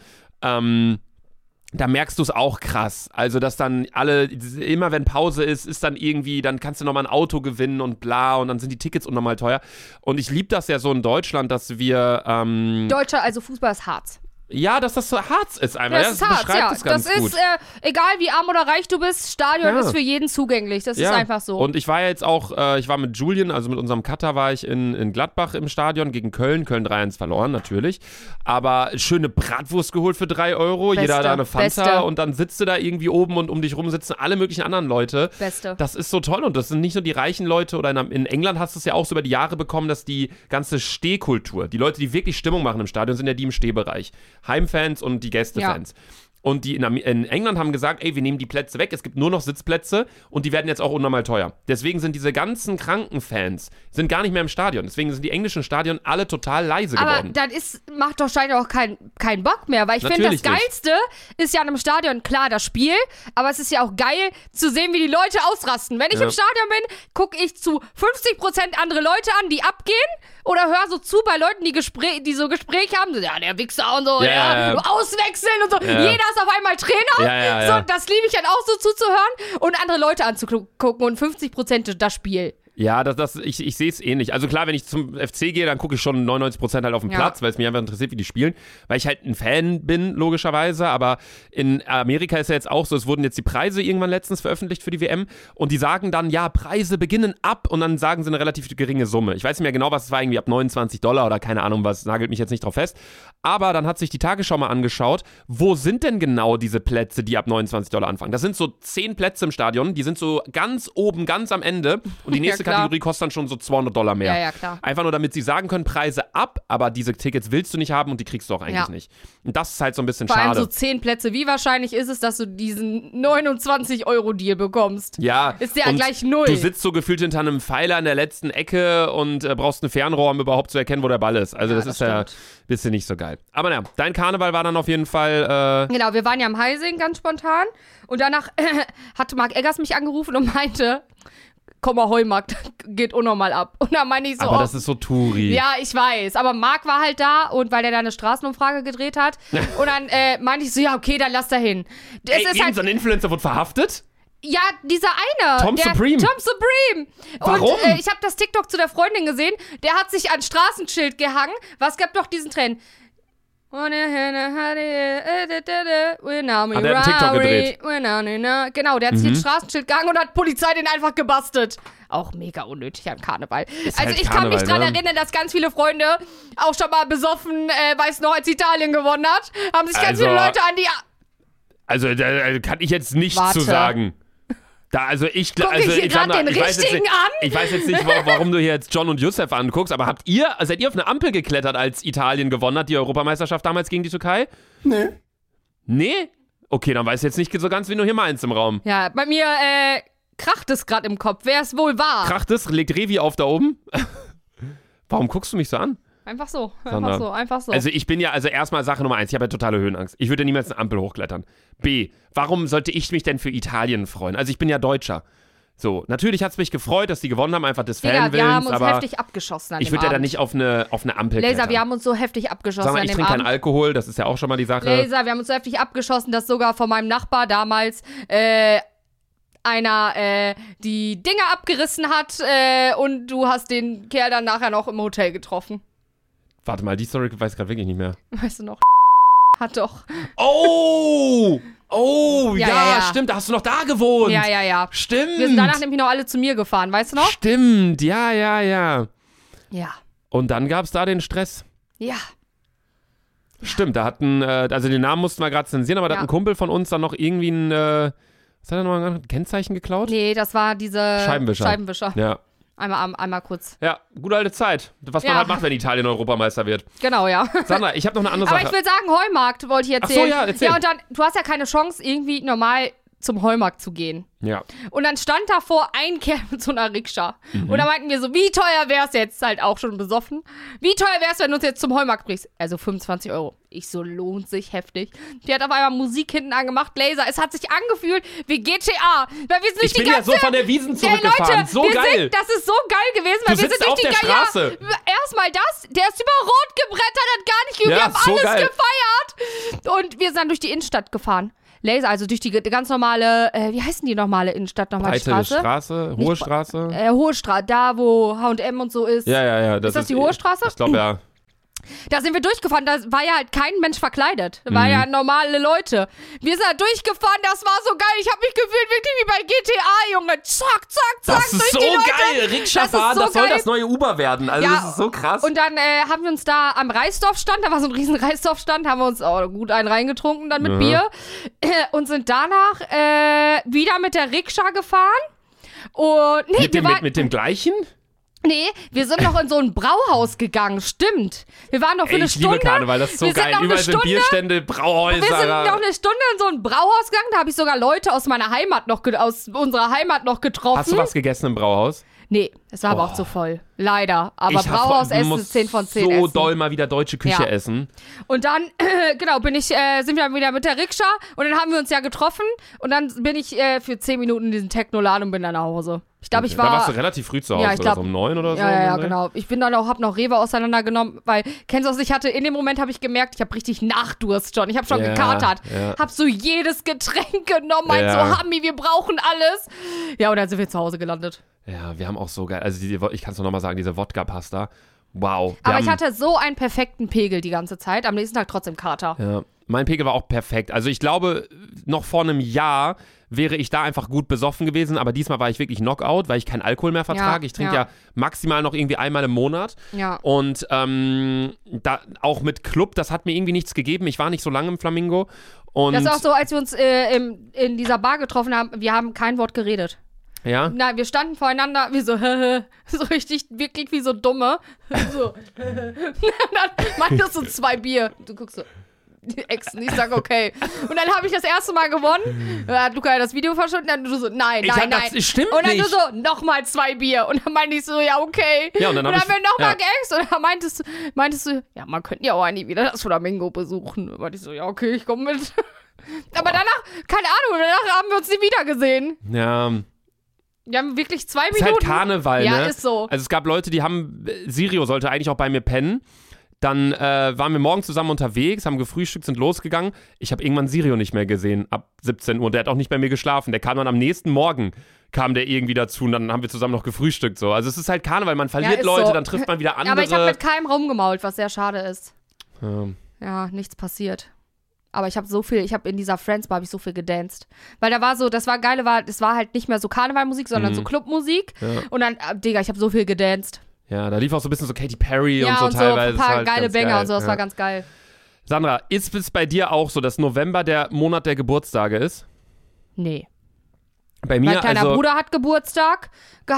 da merkst du es auch krass. Also, dass dann immer wenn Pause ist dann irgendwie, dann kannst du nochmal ein Auto gewinnen und bla und dann sind die Tickets unnormal teuer. Und ich liebe das ja so in Deutschland, dass wir Deutscher, also Fußball ist Harz. Ja, dass das so Harz ist einfach. Das ist Harz, beschreibt es ganz gut. Das ist, egal wie arm oder reich du bist, Stadion ist für jeden zugänglich. Das ist einfach so. Und ich war jetzt auch, ich war mit Julian, also mit unserem Cutter war ich in Gladbach im Stadion gegen Köln. Köln 3-1 verloren, natürlich. Aber schöne Bratwurst geholt für 3 Euro. Jeder hat da eine Fanta und dann sitzt du da irgendwie oben und um dich rum sitzen alle möglichen anderen Leute. Beste. Das ist so toll und das sind nicht nur die reichen Leute oder in England hast du es ja auch so über die Jahre bekommen, dass die ganze Stehkultur, die Leute, die wirklich Stimmung machen im Stadion, sind ja die im Stehbereich. Heimfans und die Gästefans. Ja. Und die in England haben gesagt, ey, wir nehmen die Plätze weg, es gibt nur noch Sitzplätze und die werden jetzt auch unnormal teuer. Deswegen sind diese ganzen kranken Fans sind gar nicht mehr im Stadion. Deswegen sind die englischen Stadien alle total leise geworden. Aber das macht doch scheinbar auch keinen Bock mehr, weil ich finde, das Geilste ist ja in einem Stadion, klar, das Spiel, aber es ist ja auch geil zu sehen, wie die Leute ausrasten. Wenn ich im Stadion bin, gucke ich zu 50% andere Leute an, die abgehen oder höre so zu bei Leuten, die so Gespräche haben, so, ja, der Wichser und so, auswechseln und so. Jeder ist auf einmal Trainer. So, das liebe ich dann auch so zuzuhören und andere Leute anzugucken und 50% das Spiel. Ja, ich sehe es ähnlich. Also klar, wenn ich zum FC gehe, dann gucke ich schon 99% halt auf den Platz, weil es mich einfach interessiert, wie die spielen. Weil ich halt ein Fan bin, logischerweise. Aber in Amerika ist ja jetzt auch so, es wurden jetzt die Preise irgendwann letztens veröffentlicht für die WM. Und die sagen dann, ja, Preise beginnen ab. Und dann sagen sie eine relativ geringe Summe. Ich weiß nicht mehr genau, was es war, irgendwie ab $29 oder keine Ahnung was, nagelt mich jetzt nicht drauf fest. Aber dann hat sich die Tagesschau mal angeschaut, wo sind denn genau diese Plätze, die ab $29 anfangen? Das sind so 10 Plätze im Stadion, die sind so ganz oben, ganz am Ende. Und die nächste Kategorie kostet dann schon so $200 mehr. Ja, klar. Einfach nur, damit sie sagen können, Preise ab, aber diese Tickets willst du nicht haben und die kriegst du auch eigentlich nicht. Und das ist halt so ein bisschen schade. Vor allem so 10 Plätze. Wie wahrscheinlich ist es, dass du diesen 29-Euro-Deal bekommst? Ja. Ist der gleich 0. Du sitzt so gefühlt hinter einem Pfeiler in der letzten Ecke und brauchst ein Fernrohr, um überhaupt zu erkennen, wo der Ball ist. Also das ist ja ein bisschen nicht so geil. Aber naja, dein Karneval war dann auf jeden Fall... Genau, wir waren ja am Heising ganz spontan und danach hat Marc Eggers mich angerufen und meinte... Komm mal, Heumarkt geht unnormal ab. Und dann meine ich so... Aber das ist so Touri. Ja, ich weiß. Aber Marc war halt da und weil der da eine Straßenumfrage gedreht hat. Und dann meinte ich so, ja, okay, dann lass da hin. So ein Influencer wurde verhaftet? Ja, dieser eine. Tom Supreme. Warum? Und ich habe das TikTok zu der Freundin gesehen. Der hat sich an Straßenschild gehangen. Was gab doch diesen Trend? Hat einen TikTok gedreht. Genau, der hat sich ins Straßenschild gegangen und hat Polizei den einfach gebastelt. Auch mega unnötig am Karneval. Ist also halt ich kann mich dran ne? erinnern, dass ganz viele Freunde auch schon mal besoffen, weiß noch, als Italien gewonnen hat, haben sich ganz viele Leute an die... Also da kann ich jetzt nichts zu sagen. Ich weiß jetzt nicht, warum du hier jetzt John und Youssef anguckst, aber seid ihr auf eine Ampel geklettert, als Italien gewonnen hat, die Europameisterschaft damals gegen die Türkei? Nee. Nee? Okay, dann weiß ich jetzt nicht so ganz, wie nur hier meins im Raum. Ja, bei mir kracht es gerade im Kopf, wer es wohl war. Kracht es? Legt Revi auf da oben? Warum guckst du mich so an? Einfach so. Also ich bin ja, erstmal Sache Nummer 1, ich habe ja totale Höhenangst. Ich würde niemals eine Ampel hochklettern. B, warum sollte ich mich denn für Italien freuen? Also ich bin ja Deutscher. So, natürlich hat es mich gefreut, dass die gewonnen haben, einfach des Fanwillens, wir haben uns aber heftig abgeschossen an ich würde ja dann nicht auf eine Ampel Laser, klettern. wir haben uns so heftig abgeschossen Sag mal, an ich dem trinke Abend. keinen Alkohol, das ist ja auch schon mal die Sache. Laser, wir haben uns so heftig abgeschossen, dass sogar von meinem Nachbar damals einer die Dinger abgerissen hat und du hast den Kerl dann nachher noch im Hotel getroffen. Warte mal, die Story weiß ich gerade wirklich nicht mehr. Weißt du noch? Hat doch. Oh, ja, stimmt, da hast du noch da gewohnt. Ja. Stimmt. Wir sind danach nämlich noch alle zu mir gefahren, weißt du noch? Stimmt, ja. Ja. Und dann gab's da den Stress. Ja. Stimmt, da hatten, also den Namen mussten wir gerade zensieren, aber da hat ein Kumpel von uns dann noch irgendwie was hat er nochmal ein Kennzeichen geklaut? Nee, das war diese Scheibenwischer. Ja. Einmal kurz. Ja, gute alte Zeit. Was man halt macht, wenn Italien Europameister wird. Genau, ja. Sandra, ich habe noch eine andere Sache. Aber ich will sagen, Heumarkt wollte ich erzählen. Ach so, ja, erzähl. Ja, und dann, du hast ja keine Chance, irgendwie normal zum Heumarkt zu gehen. Ja. Und dann stand davor ein Kerl mit so einer Rikscha. Und da meinten wir so, wie teuer wär's jetzt? Halt auch schon besoffen. Wie teuer wär's, wenn du uns jetzt zum Heumarkt bringst? Also 25 €. Ich so, lohnt sich heftig. Die hat auf einmal Musik hinten angemacht, Laser. Es hat sich angefühlt wie GTA. Weil wir sind Ich bin ja so von der Wiesn zurückgefahren. So geil. Das ist so geil gewesen, weil Du wir sitzt sind auf durch die der Straße. Erstmal das, der ist über Rot gebrettert, hat gar nicht geübt. Ja, Wir haben so alles geil. gefeiert. Und wir sind dann durch die Innenstadt gefahren. Laser, also durch die ganz normale, wie heißt denn die normale Innenstadt nochmal? Breite Straße, Hohe Straße. Hohe Straße, da wo H&M und so ist. Ja. Ist das die Hohe Straße? Ich glaube, ja. Da sind wir durchgefahren, da war ja halt kein Mensch verkleidet. Da war ja normale Leute. Wir sind da durchgefahren, das war so geil. Ich habe mich gefühlt wirklich wie bei GTA, Junge. Zack, Das ist so geil. Rikscha fahren, das soll geil. das neue Uber werden. Also das ist so krass. Und dann haben wir uns da am Reisdorfstand, da war so ein riesen Reisdorfstand, haben wir uns gut einen reingetrunken dann mit Bier und sind danach wieder mit der Rikscha gefahren. Und mit dem gleichen? Nee, wir sind noch in so ein Brauhaus gegangen, stimmt. Wir waren noch für eine Stunde. Ich liebe Karneval, das ist so wir geil. Überall sind Bierstände, Brauhäuser. Wir sind noch eine Stunde in so ein Brauhaus gegangen, da habe ich sogar Leute aus meiner Heimat aus unserer Heimat noch getroffen. Hast du was gegessen im Brauhaus? Nee, es war aber auch zu voll. Leider. Aber Ich Brauhaus essen muss 10 von 10 so essen. doll mal wieder deutsche Küche essen. Und dann, genau, sind wir wieder mit der Rikscha und dann haben wir uns ja getroffen und dann bin ich für 10 Minuten in diesen Technoladen und bin dann nach Hause. Ich glaube, Da warst du relativ früh zu Hause, Ja, ich glaub, oder so um 9 oder so? Ja, genau. Ich bin dann auch, hab noch Rewe auseinandergenommen, weil, kennst du das, in dem Moment habe ich gemerkt, ich habe richtig Nachdurst schon. Ich habe schon gekatert. Ja. Hab so jedes Getränk genommen, meint so, Hami, wir brauchen alles. Ja, und dann sind wir zu Hause gelandet. Ja, wir haben auch so geil, also ich kann es nur nochmal sagen, diese Wodka-Pasta, wow. Aber ich hatte so einen perfekten Pegel die ganze Zeit, am nächsten Tag trotzdem Kater. Ja, mein Pegel war auch perfekt. Also ich glaube, noch vor einem Jahr wäre ich da einfach gut besoffen gewesen, aber diesmal war ich wirklich Knockout, weil ich keinen Alkohol mehr vertrage. Ich trinke ja maximal noch irgendwie einmal im Monat. Ja. Und da auch mit Club, das hat mir irgendwie nichts gegeben. Ich war nicht so lange im Flamingo. Und Das ist auch so, als wir uns in dieser Bar getroffen haben, wir haben kein Wort geredet. ja? Nein, wir standen voreinander wie so, so richtig, wirklich wie so Dumme. So, und dann meintest du 2 Bier. Du guckst so, die Exen, ich sag okay. Und dann habe ich das erste Mal gewonnen. Da hat Luca das Video verschwunden. Und du so, nein. Das stimmt und dann nicht. du so, nochmal 2 Bier. Und dann meinte ich so, ja, okay. Ja, und dann haben wir nochmal ja. geäxt. Und dann meintest du, ja, man könnte ja auch eigentlich wieder das Flamingo besuchen. Und meinte ich so, ja, okay, ich komme mit. Aber danach, keine Ahnung, danach haben wir uns nie wieder gesehen. Ja. Wir haben wirklich 2 Ist Minuten. halt Karneval, ja, ne? ist so. Also es gab Leute, die haben, Sirio sollte eigentlich auch bei mir pennen. Dann waren wir morgen zusammen unterwegs, haben gefrühstückt, sind losgegangen. Ich habe irgendwann Sirio nicht mehr gesehen, ab 17 Uhr. Der hat auch nicht bei mir geschlafen. Der kam dann am nächsten Morgen, kam der irgendwie dazu und dann haben wir zusammen noch gefrühstückt. So. Also es ist halt Karneval, man verliert Leute, so. dann trifft man wieder andere. Aber ich habe mit keinem rumgemault, was sehr schade ist. Ja. Ja, nichts passiert. Aber ich habe in dieser Friends-Bar habe ich so viel gedanced. Weil da war so, das war geile, es war halt nicht mehr so Karnevalmusik, sondern so Clubmusik. Ja. Und dann, Digga, ich habe so viel gedanced. Ja, da lief auch so ein bisschen so Katy Perry Ja, und so teilweise. ein paar halt geile Banger geil. und so, das war ganz geil. Sandra, ist es bei dir auch so, dass November der Monat der Geburtstage ist? Nee. Bei mir, Mein kleiner also, Bruder hatte Geburtstag,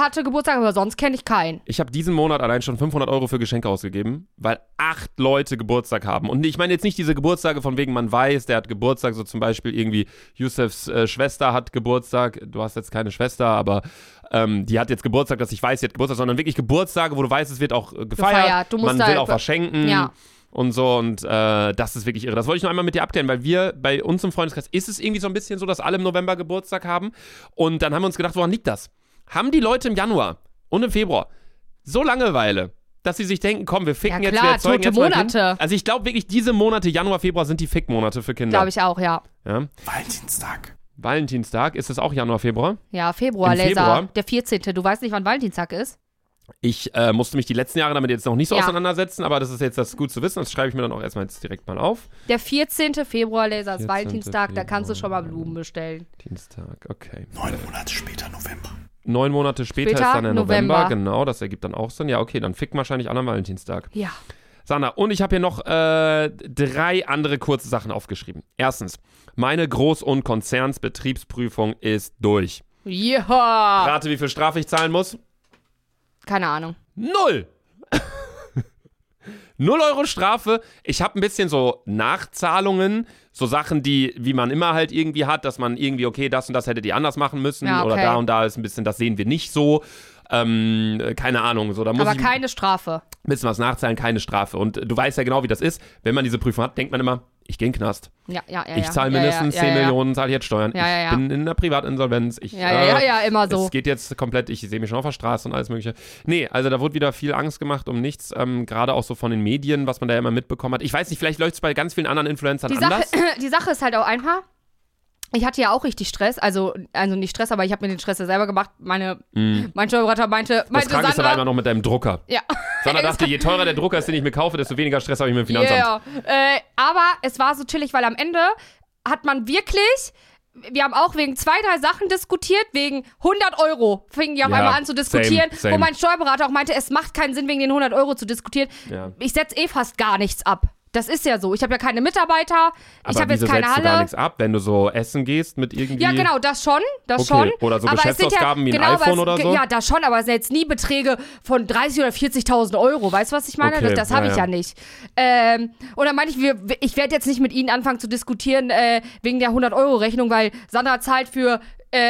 aber sonst kenne ich keinen. ich habe diesen Monat allein schon 500 € für Geschenke ausgegeben, weil 8 Leute Geburtstag haben. Und ich meine jetzt nicht diese Geburtstage von wegen, man weiß, der hat Geburtstag, so zum Beispiel irgendwie Youssefs Schwester hat Geburtstag. Du hast jetzt keine Schwester, aber die hat jetzt Geburtstag, dass ich weiß, sie hat Geburtstag, sondern wirklich Geburtstage, wo du weißt, es wird auch gefeiert. Du musst man will auch was schenken. Ja. Und so, und das ist wirklich irre. Das wollte ich noch einmal mit dir abklären, weil bei uns im Freundeskreis ist es irgendwie so ein bisschen so, dass alle im November Geburtstag haben. Und dann haben wir uns gedacht, woran liegt das? Haben die Leute im Januar und im Februar so Langeweile, dass sie sich denken, komm, wir ficken Ja, jetzt, klar, wir erzeugen tote jetzt mal Monate. Kind. Also ich glaube wirklich, diese Monate, Januar, Februar, sind die Fickmonate für Kinder. Glaube ich auch, ja. Ja? Valentinstag. Valentinstag, ist das auch Januar, Februar? Ja, Februar, Im Laser. Februar? Der 14. Du weißt nicht, wann Valentinstag ist? Ich musste mich die letzten Jahre damit jetzt noch nicht so auseinandersetzen, aber das ist jetzt das gut zu wissen. Das schreibe ich mir dann auch erstmal jetzt direkt mal auf. Der 14. Februar, Laser, ist 14. Valentinstag, da kannst du schon mal Februar. Blumen bestellen. Dienstag, okay. 9 Monate später, November. 9 Monate später ist dann der November. Genau, das ergibt dann auch Sinn. Ja, okay, dann ficken wahrscheinlich alle am Valentinstag. Ja. Sandra, und ich habe hier noch 3 andere kurze Sachen aufgeschrieben. Erstens, meine Groß- und Konzernsbetriebsprüfung ist durch. Ja. Rate, wie viel Strafe ich zahlen muss? Keine Ahnung. 0! 0 Euro Strafe. Ich habe ein bisschen so Nachzahlungen, so Sachen, wie man immer halt irgendwie hat, dass man irgendwie, okay, das und das hättet ihr anders machen müssen oder da und da ist ein bisschen, das sehen wir nicht so. Keine Ahnung. So, da muss aber keine Strafe. Ein bisschen was nachzahlen, keine Strafe. Und du weißt ja genau, wie das ist. Wenn man diese Prüfung hat, denkt man immer, ich gehe in den Knast. Ja. Ich zahle mindestens 10 Millionen, zahle jetzt Steuern. Ich bin in einer Privatinsolvenz. Immer so. Es geht jetzt komplett, ich sehe mich schon auf der Straße und alles mögliche. Nee, also da wurde wieder viel Angst gemacht um nichts. Gerade auch so von den Medien, was man da immer mitbekommen hat. Ich weiß nicht, vielleicht läuft es bei ganz vielen anderen Influencern anders. Die Sache ist halt auch einfach, ich hatte ja auch richtig Stress, also nicht Stress, aber ich habe mir den Stress ja selber gemacht. Mein Steuerberater meinte das Kranke ist aber einmal noch mit deinem Drucker. Ja. Sandra dachte, je teurer der Drucker ist, den ich mir kaufe, desto weniger Stress habe ich mit dem Finanzamt. Aber es war so chillig, weil am Ende hat man wirklich, wir haben auch wegen 2, 3 Sachen diskutiert, wegen 100 Euro fingen die auf einmal an zu diskutieren, same. wo mein Steuerberater auch meinte, es macht keinen Sinn, wegen den 100 Euro zu diskutieren. Ja. Ich setze fast gar nichts ab. Das ist ja so. Ich habe ja keine Mitarbeiter. Ich habe jetzt keine Halle. Du gar nichts ab, wenn du so essen gehst mit irgendwie... Ja, genau, das schon. Oder so aber Geschäftsausgaben wie ein iPhone oder so? Ja, das schon, aber es sind jetzt nie Beträge von 30.000 oder 40.000 Euro. Weißt du, was ich meine? Okay, das habe ich ja nicht. Und dann meine ich werde jetzt nicht mit Ihnen anfangen zu diskutieren wegen der 100-Euro-Rechnung, weil Sandra zahlt für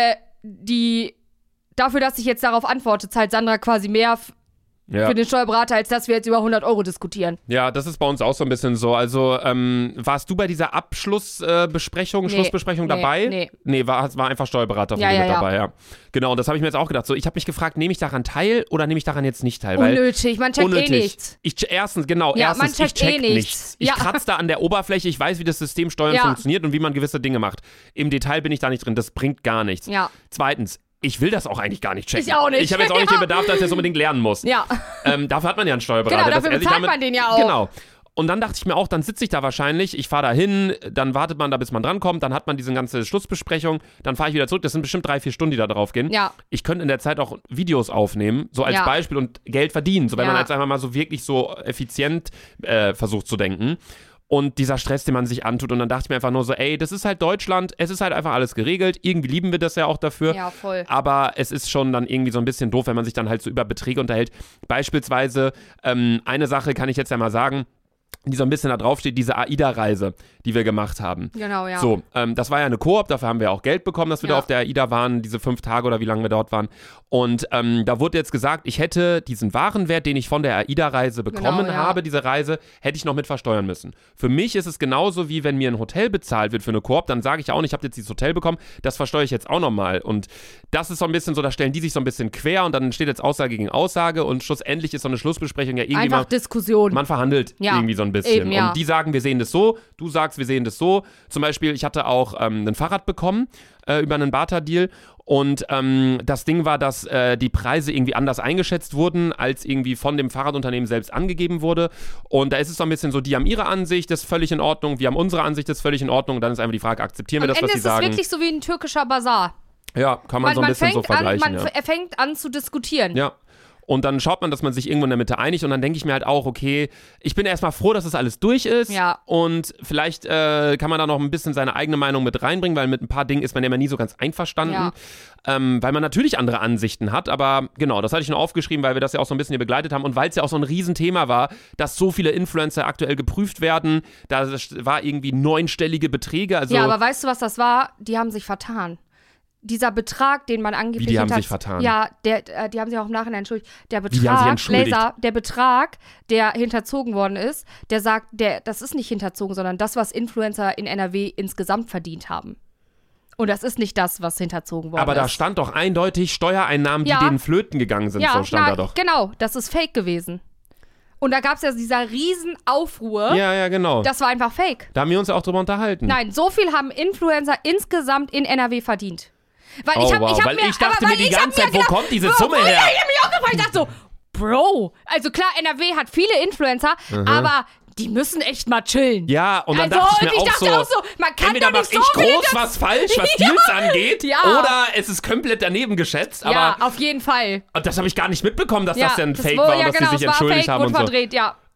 dafür, dass ich jetzt darauf antworte, zahlt Sandra quasi mehr für den Steuerberater, als dass wir jetzt über 100 Euro diskutieren. Ja, das ist bei uns auch so ein bisschen so. Also, warst du bei dieser Schlussbesprechung dabei? Nee, war einfach Steuerberater von dir mit dabei, ja. Genau, und das habe ich mir jetzt auch gedacht. So, ich habe mich gefragt, nehme ich daran teil oder nehme ich daran jetzt nicht teil? Unnötig, man checkt nichts. Erstens, man checkt ich check nichts. Ich kratze da an der Oberfläche, ich weiß, wie das System Steuern funktioniert und wie man gewisse Dinge macht. Im Detail bin ich da nicht drin, das bringt gar nichts. Ja. Zweitens, ich will das auch eigentlich gar nicht checken. Ich auch nicht. Ich habe jetzt auch nicht den Bedarf, dass ich das unbedingt lernen muss. Ja. Dafür hat man ja einen Steuerberater. Genau, dafür bezahlt man den ja auch. Genau. Und dann dachte ich mir auch, dann sitze ich da wahrscheinlich, ich fahre da hin, dann wartet man da, bis man drankommt, dann hat man diese ganze Schlussbesprechung, dann fahre ich wieder zurück. Das sind bestimmt 3-4 Stunden, die da drauf gehen. Ja. Ich könnte in der Zeit auch Videos aufnehmen, so als Beispiel und Geld verdienen. So, wenn man jetzt einfach mal so wirklich so effizient versucht zu denken. Und dieser Stress, den man sich antut. Und dann dachte ich mir einfach nur so, ey, das ist halt Deutschland, es ist halt einfach alles geregelt. Irgendwie lieben wir das ja auch dafür. Ja, voll. Aber es ist schon dann irgendwie so ein bisschen doof, wenn man sich dann halt so über Beträge unterhält. Beispielsweise, eine Sache kann ich jetzt ja mal sagen, die so ein bisschen da drauf steht, diese AIDA-Reise, die wir gemacht haben. Genau, ja. So, das war ja eine Koop, dafür haben wir auch Geld bekommen, dass wir da auf der AIDA waren, diese 5 Tage oder wie lange wir dort waren. Und da wurde jetzt gesagt, ich hätte diesen Warenwert, den ich von der AIDA-Reise bekommen habe, diese Reise, hätte ich noch mit versteuern müssen. Für mich ist es genauso, wie wenn mir ein Hotel bezahlt wird für eine Koop, dann sage ich auch nicht, ich habe jetzt dieses Hotel bekommen, das versteuere ich jetzt auch nochmal. Und das ist so ein bisschen so, da stellen die sich so ein bisschen quer und dann steht jetzt Aussage gegen Aussage und schlussendlich ist so eine Schlussbesprechung ja irgendwie einfach Diskussion. Man verhandelt irgendwie so ein bisschen. Eben, und die sagen, wir sehen das so, du sagst, wir sehen das so. Zum Beispiel, ich hatte auch ein Fahrrad bekommen über einen Barter-Deal und das Ding war, dass die Preise irgendwie anders eingeschätzt wurden, als irgendwie von dem Fahrradunternehmen selbst angegeben wurde. Und da ist es so ein bisschen so, die haben ihre Ansicht, das ist völlig in Ordnung, wir haben unsere Ansicht, das ist völlig in Ordnung. Und dann ist einfach die Frage, akzeptieren wir das, was sie sagen? Am Ende ist es wirklich so wie ein türkischer Bazar. Ja, kann man so ein bisschen so vergleichen. Man fängt an zu diskutieren. Ja. Und dann schaut man, dass man sich irgendwo in der Mitte einigt und dann denke ich mir halt auch, okay, ich bin erstmal froh, dass das alles durch ist und vielleicht kann man da noch ein bisschen seine eigene Meinung mit reinbringen, weil mit ein paar Dingen ist man ja immer nie so ganz einverstanden, weil man natürlich andere Ansichten hat, aber genau, das hatte ich nur aufgeschrieben, weil wir das ja auch so ein bisschen hier begleitet haben und weil es ja auch so ein Riesenthema war, dass so viele Influencer aktuell geprüft werden, da war irgendwie 9-stellige Beträge. Also ja, aber weißt du, was das war? Die haben sich vertan. Dieser Betrag, den man angeblich... Wie, die haben sich vertan? Ja, die haben sich auch im Nachhinein entschuldigt. Der Betrag, der Betrag, der hinterzogen worden ist, der sagt, das ist nicht hinterzogen, sondern das, was Influencer in NRW insgesamt verdient haben. Und das ist nicht das, was hinterzogen worden ist. Aber da stand doch eindeutig Steuereinnahmen, die denen flöten gegangen sind. So stand da doch. Genau, das ist fake gewesen. Und da gab es ja dieser riesen Aufruhr. Ja, genau. Das war einfach fake. Da haben wir uns ja auch drüber unterhalten. Nein, so viel haben Influencer insgesamt in NRW verdient. Weil ich dachte mir die ganze Zeit, wo kommt diese Summe her? Ich hab mich auch gefragt, ich dachte so, Bro, also klar, NRW hat viele Influencer, aber die müssen echt mal chillen. Ja, und dann dachte ich mir auch so, man kann entweder doch nicht mache ich groß was falsch, was Deals angeht, oder es ist komplett daneben geschätzt. Aber auf jeden Fall. Und das habe ich gar nicht mitbekommen, dass das dann fake war und dass sie sich entschuldigt haben und so. Verdreht, ja.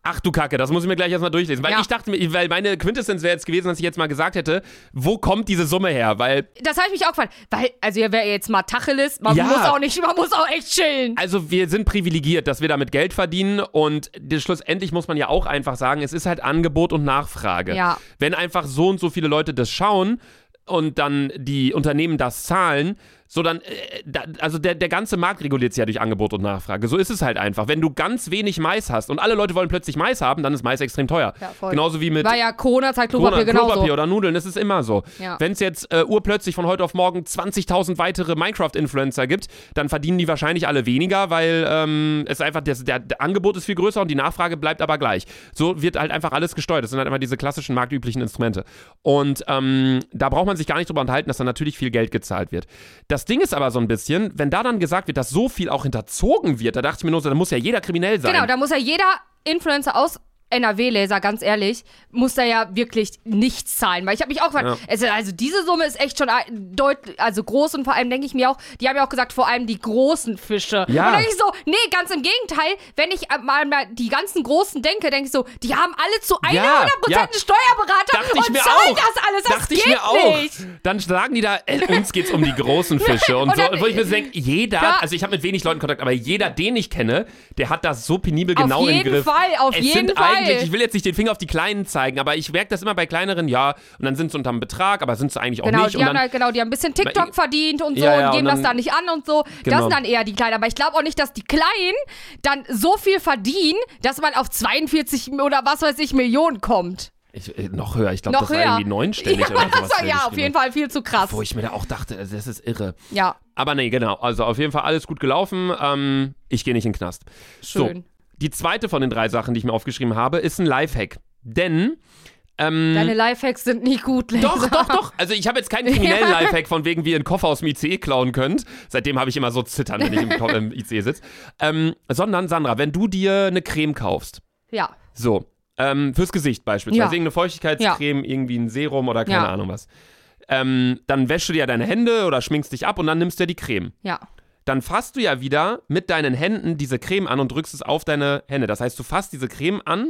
Ach du Kacke, das muss ich mir gleich erstmal durchlesen. Weil ich dachte mir, weil meine Quintessenz wäre jetzt gewesen, dass ich jetzt mal gesagt hätte, wo kommt diese Summe her? Weil das habe ich mich auch gefragt. Weil, also ja, wäre jetzt mal Tacheles, man muss auch echt chillen. Also wir sind privilegiert, dass wir damit Geld verdienen und schlussendlich muss man ja auch einfach sagen, es ist halt Angebot und Nachfrage. Ja. Wenn einfach so und so viele Leute das schauen und dann die Unternehmen das zahlen, so dann, also der ganze Markt reguliert sich ja durch Angebot und Nachfrage. So ist es halt einfach. Wenn du ganz wenig Mais hast und alle Leute wollen plötzlich Mais haben, dann ist Mais extrem teuer. Ja, voll. Genauso wie mit war ja Corona-Zeit Klopapier genauso. Klopapier oder Nudeln, das ist immer so. Ja. Wenn es jetzt urplötzlich von heute auf morgen 20.000 weitere Minecraft-Influencer gibt, dann verdienen die wahrscheinlich alle weniger, weil es einfach, der Angebot ist viel größer und die Nachfrage bleibt aber gleich. So wird halt einfach alles gesteuert. Das sind halt immer diese klassischen marktüblichen Instrumente. Und da braucht man sich gar nicht drüber unterhalten, dass da natürlich viel Geld gezahlt wird. Das Ding ist aber so ein bisschen, wenn da dann gesagt wird, dass so viel auch hinterzogen wird, da dachte ich mir nur so, da muss ja jeder kriminell sein. Genau, da muss ja jeder Influencer aus NRW-Laser, ganz ehrlich, muss da ja wirklich nichts zahlen. Weil ich habe mich auch gefragt, also diese Summe ist echt schon deutlich, also groß und vor allem denke ich mir auch, die haben ja auch gesagt, vor allem die großen Fische. Ja. Und denke ich so, nee, ganz im Gegenteil, wenn ich mal die ganzen Großen denke ich so, die haben alle zu 100% einen Steuerberater dachte ich und mir zahlen auch. das alles, das dachte geht ich mir auch. nicht. Dann sagen die da, uns geht's um die großen Fische und so, dann, wo ich mir so denke, jeder, also ich habe mit wenig Leuten Kontakt, aber jeder, den ich kenne, der hat das so penibel genau im Griff. Auf jeden Fall. Ich will jetzt nicht den Finger auf die Kleinen zeigen, aber ich merke das immer bei kleineren, und dann sind sie unterm Betrag, aber sind sie eigentlich auch nicht. Die haben ein bisschen TikTok verdient und so und geben das da nicht an und so. Genau. Das sind dann eher die Kleinen. Aber ich glaube auch nicht, dass die Kleinen dann so viel verdienen, dass man auf 42 oder was weiß ich Millionen kommt. Noch höher, ich glaube, das war irgendwie neunstellig oder sowas. Auf jeden Fall viel zu krass. Wo ich mir da auch dachte, das ist irre. Ja. Aber nee, genau, also auf jeden Fall alles gut gelaufen. Ich gehe nicht in den Knast. Schön. So, die zweite von den 3 Sachen, die ich mir aufgeschrieben habe, ist ein Lifehack. Denn deine Lifehacks sind nicht gut, Laser. Doch. Also ich habe jetzt keinen kriminellen Lifehack, von wegen, wie ihr einen Koffer aus dem ICE klauen könnt. Seitdem habe ich immer so Zittern, wenn ich im ICE sitze. Sondern, Sandra, wenn du dir eine Creme kaufst. Ja. So, fürs Gesicht beispielsweise. Ja. Irgendeine Feuchtigkeitscreme, irgendwie ein Serum oder keine Ahnung was. Dann wäschst du dir deine Hände oder schminkst dich ab und dann nimmst du dir die Creme. Ja. Dann fasst du ja wieder mit deinen Händen diese Creme an und drückst es auf deine Hände. Das heißt, du fasst diese Creme an,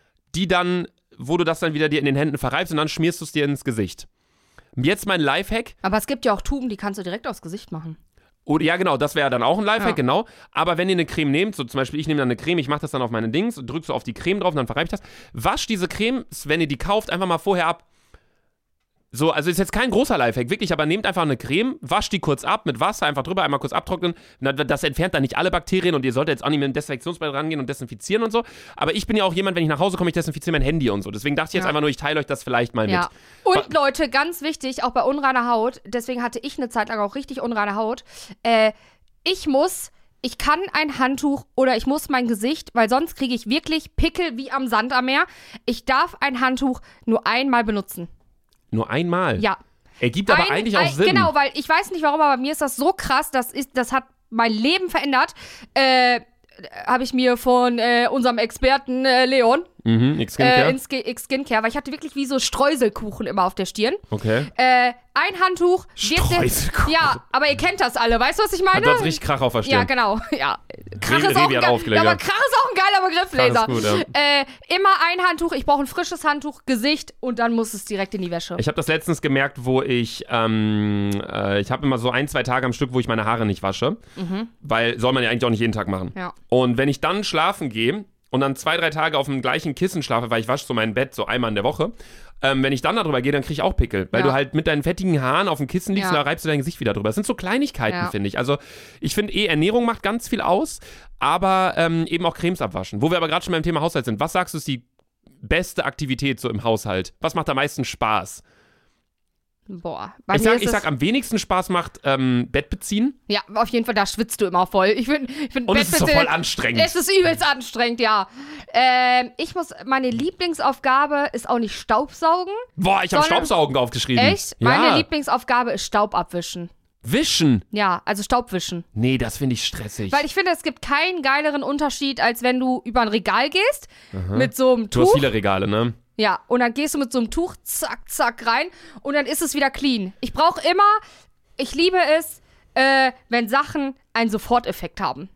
wo du das dann wieder dir in den Händen verreibst und dann schmierst du es dir ins Gesicht. Jetzt mein Lifehack. Aber es gibt ja auch Tuben, die kannst du direkt aufs Gesicht machen. Oder, ja, genau, das wäre dann auch ein Lifehack, genau. Aber wenn ihr eine Creme nehmt, so zum Beispiel, ich nehme dann eine Creme, ich mache das dann auf meine Dings, drücke so auf die Creme drauf und dann verreibe ich das. Wascht diese Creme, wenn ihr die kauft, einfach mal vorher ab. So, also ist jetzt kein großer Lifehack, wirklich, aber nehmt einfach eine Creme, wascht die kurz ab mit Wasser, einfach drüber, einmal kurz abtrocknen. Das entfernt dann nicht alle Bakterien und ihr solltet jetzt auch nicht mit einem Desinfektionsspray rangehen und desinfizieren und so. Aber ich bin ja auch jemand, wenn ich nach Hause komme, ich desinfiziere mein Handy und so. Deswegen dachte ich jetzt einfach nur, ich teile euch das vielleicht mal mit. Und Leute, ganz wichtig, auch bei unreiner Haut, deswegen hatte ich eine Zeit lang auch richtig unreine Haut, ich kann ein Handtuch oder ich muss mein Gesicht, weil sonst kriege ich wirklich Pickel wie am Sand am Meer. Ich darf ein Handtuch nur einmal benutzen. Nur einmal? Ja. Ergibt aber eigentlich auch Sinn. Genau, weil ich weiß nicht warum, aber bei mir ist das so krass, das hat mein Leben verändert. Habe ich mir von unserem Experten Leon X-Skincare, weil ich hatte wirklich wie so Streuselkuchen immer auf der Stirn. Okay. Ein Handtuch. Streuselkuchen. Ja, aber ihr kennt das alle, weißt du, was ich meine? Hat das richtig Krach auf der Stirn. Ja, genau. Ja. Krach ist auch aber Krach ist auch ein geiler Begriff, Laser. Gut, ja. Immer ein Handtuch, ich brauche ein frisches Handtuch, Gesicht und dann muss es direkt in die Wäsche. Ich habe das letztens gemerkt, wo ich habe immer so 1-2 Tage am Stück, wo ich meine Haare nicht wasche, weil soll man ja eigentlich auch nicht jeden Tag machen. Ja. Und wenn ich dann schlafen gehe und dann 2-3 Tage auf dem gleichen Kissen schlafe, weil ich wasche so mein Bett so einmal in der Woche, wenn ich dann da drüber gehe, dann kriege ich auch Pickel, weil du halt mit deinen fettigen Haaren auf dem Kissen liegst und da reibst du dein Gesicht wieder drüber. Das sind so Kleinigkeiten, finde ich. Also ich finde Ernährung macht ganz viel aus, aber eben auch Cremes abwaschen. Wo wir aber gerade schon beim Thema Haushalt sind, was sagst du ist die beste Aktivität so im Haushalt? Was macht am meisten Spaß? Boah. Ich sag, am wenigsten Spaß macht Bett beziehen. Ja, auf jeden Fall, da schwitzt du immer voll. Ich find und es ist so voll anstrengend. Es ist übelst anstrengend, ja. Meine Lieblingsaufgabe ist auch nicht Staubsaugen. Boah, ich habe Staubsaugen aufgeschrieben. Echt? Ja. Meine Lieblingsaufgabe ist Staub abwischen. Wischen? Ja, also Staubwischen. Nee, das finde ich stressig. Weil ich finde, es gibt keinen geileren Unterschied, als wenn du über ein Regal gehst, mit so einem Tuch. Du hast viele Regale, ne? Ja, und dann gehst du mit so einem Tuch, zack, zack, rein und dann ist es wieder clean. Ich liebe es, wenn Sachen einen Soforteffekt haben.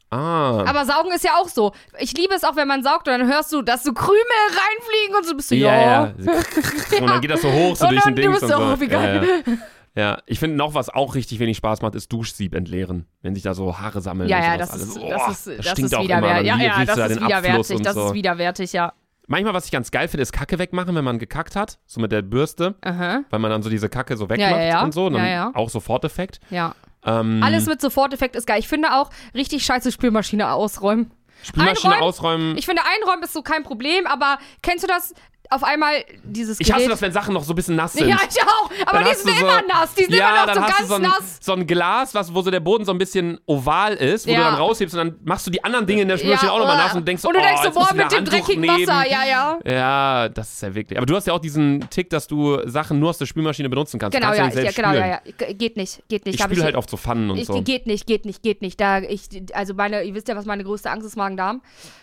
Aber saugen ist ja auch so. Ich liebe es auch, wenn man saugt und dann hörst du, dass so Krümel reinfliegen und so bist du, ja. Und dann geht das so hoch, so und durch den dann, Dings du bist und so, so. wie geil. Ja, ich finde noch, was auch richtig wenig Spaß macht, ist Duschsieb entleeren. Wenn sich da so Haare sammeln. Ja, und das sowas ist widerwärtig. Ja, das ist widerwärtig. Das so. ist widerwärtig, ja. Manchmal, was ich ganz geil finde, ist Kacke wegmachen, wenn man gekackt hat. So mit der Bürste. Weil man dann so diese Kacke so wegmacht und so. Und dann auch Soforteffekt. Ja. Alles mit Soforteffekt ist geil. Ich finde auch, richtig scheiße Spülmaschine ausräumen. Spülmaschine ausräumen. Ich finde, einräumen ist so kein Problem, aber kennst du das? Auf einmal dieses Gerät. Ich hasse das, wenn Sachen noch so ein bisschen nass sind. Ja, ich auch. Aber die sind immer nass. Die sind immer noch so ganz nass. So ein Glas, wo so der Boden so ein bisschen oval ist, wo du dann raushebst und dann machst du die anderen Dinge in der Spülmaschine auch nochmal nass und denkst so, und du denkst so, boah, mit dem Handtuch dreckigen Wasser. Ja. Ja, das ist ja wirklich. Aber du hast ja auch diesen Tick, dass du Sachen nur aus der Spülmaschine benutzen kannst. Genau, du kannst nicht selbst spülen. Geht nicht. Ich spüle halt auf so Pfannen und so. Geht nicht. Ihr wisst ja, was meine größte Angst ist, Magen-Darm.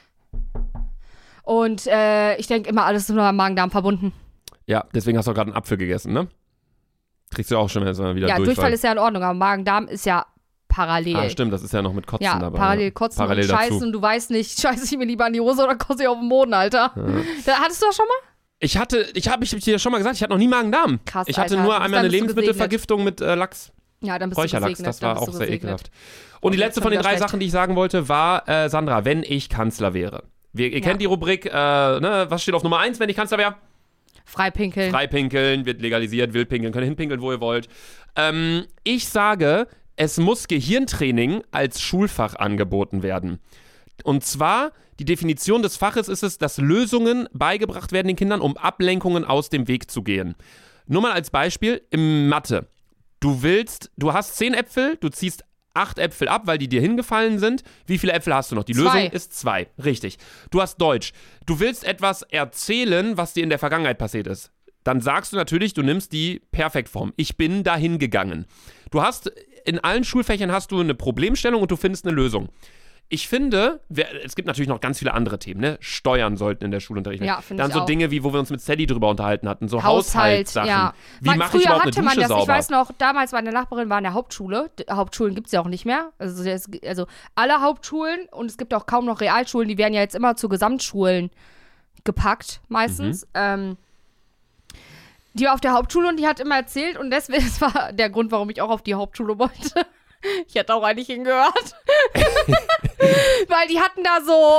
Und ich denke immer, alles ist nur am Magen-Darm verbunden. Ja, deswegen hast du auch gerade einen Apfel gegessen, ne? Kriegst du auch schon wieder Durchfall. Ja, Durchfall ist ja in Ordnung, aber Magen-Darm ist ja parallel. Stimmt, das ist ja noch mit Kotzen dabei. Parallel Kotzen parallel und Scheißen dazu. Und du weißt nicht, scheiße ich mir lieber in die Hose oder kotze ich auf den Boden, Alter. Ja. Hattest du das schon mal? Ich hab dir schon mal gesagt, ich hatte noch nie Magen-Darm. Krass, ich hatte nur einmal eine Lebensmittelvergiftung mit Lachs. Ja, dann bist Räucherlachs, du gesegnet. das war auch sehr ekelhaft. Und die letzte von den 3 Sachen, die ich sagen wollte, war, Sandra, wenn ich Kanzler wäre. Ihr kennt die Rubrik, was steht auf Nummer 1, wenn ich Kanzler wäre? Freipinkeln. Freipinkeln, wird legalisiert, wildpinkeln, könnt ihr hinpinkeln, wo ihr wollt. Ich sage, es muss Gehirntraining als Schulfach angeboten werden. Und zwar, die Definition des Faches ist es, dass Lösungen beigebracht werden den Kindern, um Ablenkungen aus dem Weg zu gehen. Nur mal als Beispiel, im Mathe. Du hast 10 Äpfel, du ziehst 8 Äpfel ab, weil die dir hingefallen sind. Wie viele Äpfel hast du noch? Die Lösung ist 2. Richtig. Du hast Deutsch. Du willst etwas erzählen, was dir in der Vergangenheit passiert ist. Dann sagst du natürlich, du nimmst die Perfektform. Ich bin dahin gegangen. In allen Schulfächern hast du eine Problemstellung und du findest eine Lösung. Ich finde, es gibt natürlich noch ganz viele andere Themen, ne? Steuern sollten in der Schulunterricht. Ja, finde ich dann so auch. Dinge wie, wo wir uns mit Sally drüber unterhalten hatten, so Haushaltssachen. Ja. Wie mache ich überhaupt eine Dusche sauber? Ich weiß noch, damals meine Nachbarin war in der Hauptschule. Hauptschulen gibt es ja auch nicht mehr. Also alle Hauptschulen und es gibt auch kaum noch Realschulen, die werden ja jetzt immer zu Gesamtschulen gepackt, meistens. Die war auf der Hauptschule und die hat immer erzählt und deswegen, das war der Grund, warum ich auch auf die Hauptschule wollte. Ich hätte auch eigentlich hingehört. Weil die hatten da so,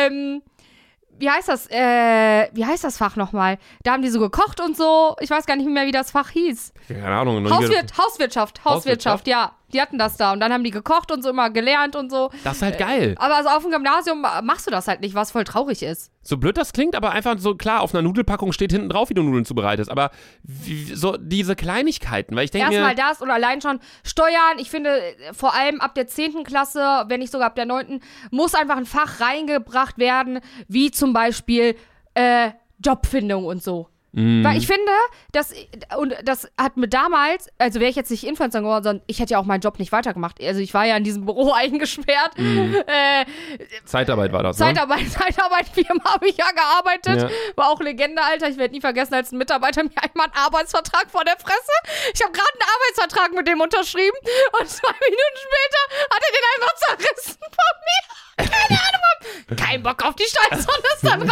wie heißt das Fach nochmal? Da haben die so gekocht und so. Ich weiß gar nicht mehr, wie das Fach hieß. Keine Ahnung. Hauswirtschaft, ja. Die hatten das da und dann haben die gekocht und so immer gelernt und so. Das ist halt geil. Aber also auf dem Gymnasium machst du das halt nicht, was voll traurig ist. So blöd das klingt, aber einfach so, klar, auf einer Nudelpackung steht hinten drauf, wie du Nudeln zubereitest. Aber so diese Kleinigkeiten, weil ich denke erstmal das oder allein schon Steuern. Ich finde, vor allem ab der 10. Klasse, wenn nicht sogar ab der 9., muss einfach ein Fach reingebracht werden, wie zum Beispiel Jobfindung und so. Weil ich finde, das hat mir damals, also wäre ich jetzt nicht Influencer geworden, sondern ich hätte ja auch meinen Job nicht weitergemacht. Also ich war ja in diesem Büro eingesperrt. Zeitarbeit war das, ne? Zeitarbeit-Firma habe ich ja gearbeitet. Ja. War auch Legende, Alter. Ich werde nie vergessen, als ein Mitarbeiter mir einmal einen Arbeitsvertrag vor der Fresse. Ich habe gerade einen Arbeitsvertrag mit dem unterschrieben und 2 Minuten später hat er den einfach zerrissen von mir. Keine Ahnung. Kein Bock auf die Steuern, sondern ist dann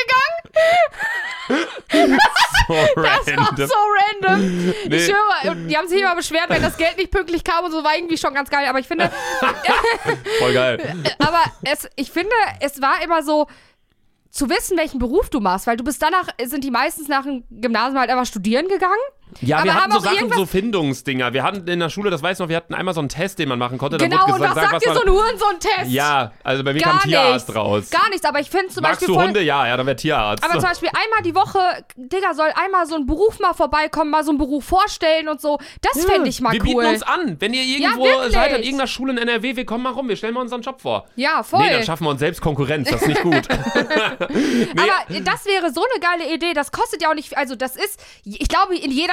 rausgegangen. Das war so random. Nee. Ich schwöre, die haben sich immer beschwert, wenn das Geld nicht pünktlich kam und so, war irgendwie schon ganz geil. Aber ich finde... Voll geil. Aber ich finde, es war immer so, zu wissen, welchen Beruf du machst, weil sind die meistens nach dem Gymnasium halt einfach studieren gegangen. Ja, aber wir hatten so Sachen, so Findungsdinger. Wir hatten in der Schule, das weiß ich noch, wir hatten einmal so einen Test, den man machen konnte. Genau, und was sagt dir so ein Hurensohn-Test? Ja, also bei mir kam Tierarzt raus. Gar nichts, aber ich finde zum Beispiel... Magst du Hunde? Ja, dann wäre Tierarzt. Aber zum Beispiel einmal die Woche, Digga, soll einmal so ein Beruf mal vorbeikommen, mal so einen Beruf vorstellen und so. Das fände ich mal cool. Wir bieten uns an. Wenn ihr irgendwo seid, an irgendeiner Schule in NRW, wir kommen mal rum, wir stellen mal unseren Job vor. Ja, voll. Nee, dann schaffen wir uns selbst Konkurrenz, das ist nicht gut. Aber das wäre so eine geile Idee, das kostet ja auch nicht, also das ist, ich glaube, in jeder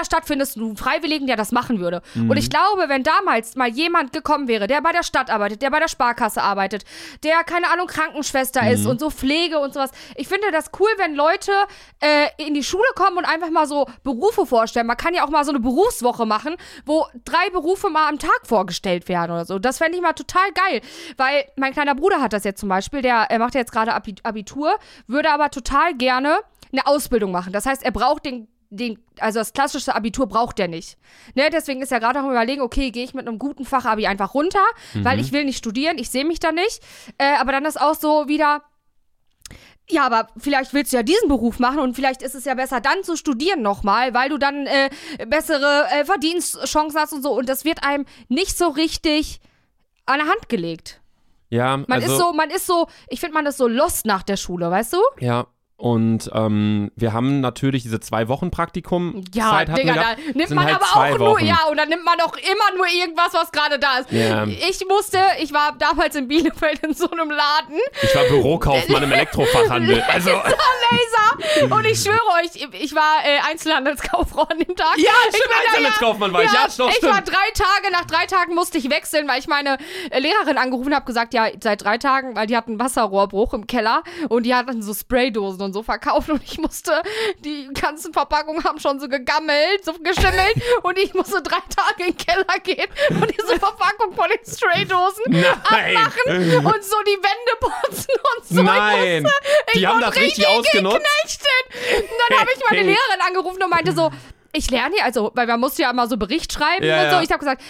jeder Stadt findest du einen Freiwilligen, der das machen würde. Und ich glaube, wenn damals mal jemand gekommen wäre, der bei der Stadt arbeitet, der bei der Sparkasse arbeitet, der, keine Ahnung, Krankenschwester ist und so Pflege und sowas. Ich finde das cool, wenn Leute in die Schule kommen und einfach mal so Berufe vorstellen. Man kann ja auch mal so eine Berufswoche machen, wo 3 Berufe mal am Tag vorgestellt werden oder so. Das fände ich mal total geil, weil mein kleiner Bruder hat das jetzt zum Beispiel, der macht ja jetzt gerade Abitur, würde aber total gerne eine Ausbildung machen. Das heißt, er braucht also das klassische Abitur braucht er nicht. Ne, deswegen ist er gerade auch am Überlegen, okay, gehe ich mit einem guten Fachabi einfach runter, weil ich will nicht studieren, ich sehe mich da nicht. Aber dann ist auch so wieder, ja, aber vielleicht willst du ja diesen Beruf machen und vielleicht ist es ja besser, dann zu studieren nochmal, weil du dann bessere Verdienstchancen hast und so. Und das wird einem nicht so richtig an der Hand gelegt. Ja, Man ist so, ich finde, man ist so lost nach der Schule, weißt du? Ja. Und wir haben natürlich diese 2 Wochen Praktikum. Ja, Zeit Digga, da nimmt man halt aber auch nur, und dann nimmt man auch immer nur irgendwas, was gerade da ist. Ja. Ich war damals in Bielefeld in so einem Laden. Ich war Bürokaufmann im Elektrofachhandel. Also Laser. Und ich schwöre euch, ich war Einzelhandelskauffrau an dem Tag. Ja, stimmt, Einzelhandelskaufmann war ich. Ja, doch, ich war 3 Tage, nach 3 Tagen musste ich wechseln, weil ich meine Lehrerin angerufen und habe gesagt, ja, seit 3 Tagen, weil die hatten Wasserrohrbruch im Keller und die hatten so Spraydosen und so verkauft und ich musste, die ganzen Verpackungen haben schon so gegammelt, so geschimmelt und ich musste 3 Tage in den Keller gehen und diese Verpackung von den Spraydosen abmachen und so die Wände putzen und so. Nein, die haben das richtig ausgenutzt. Und dann habe ich meine Lehrerin angerufen und meinte so, ich lerne hier, also, weil man muss ja immer so Bericht schreiben und so. Ich habe gesagt,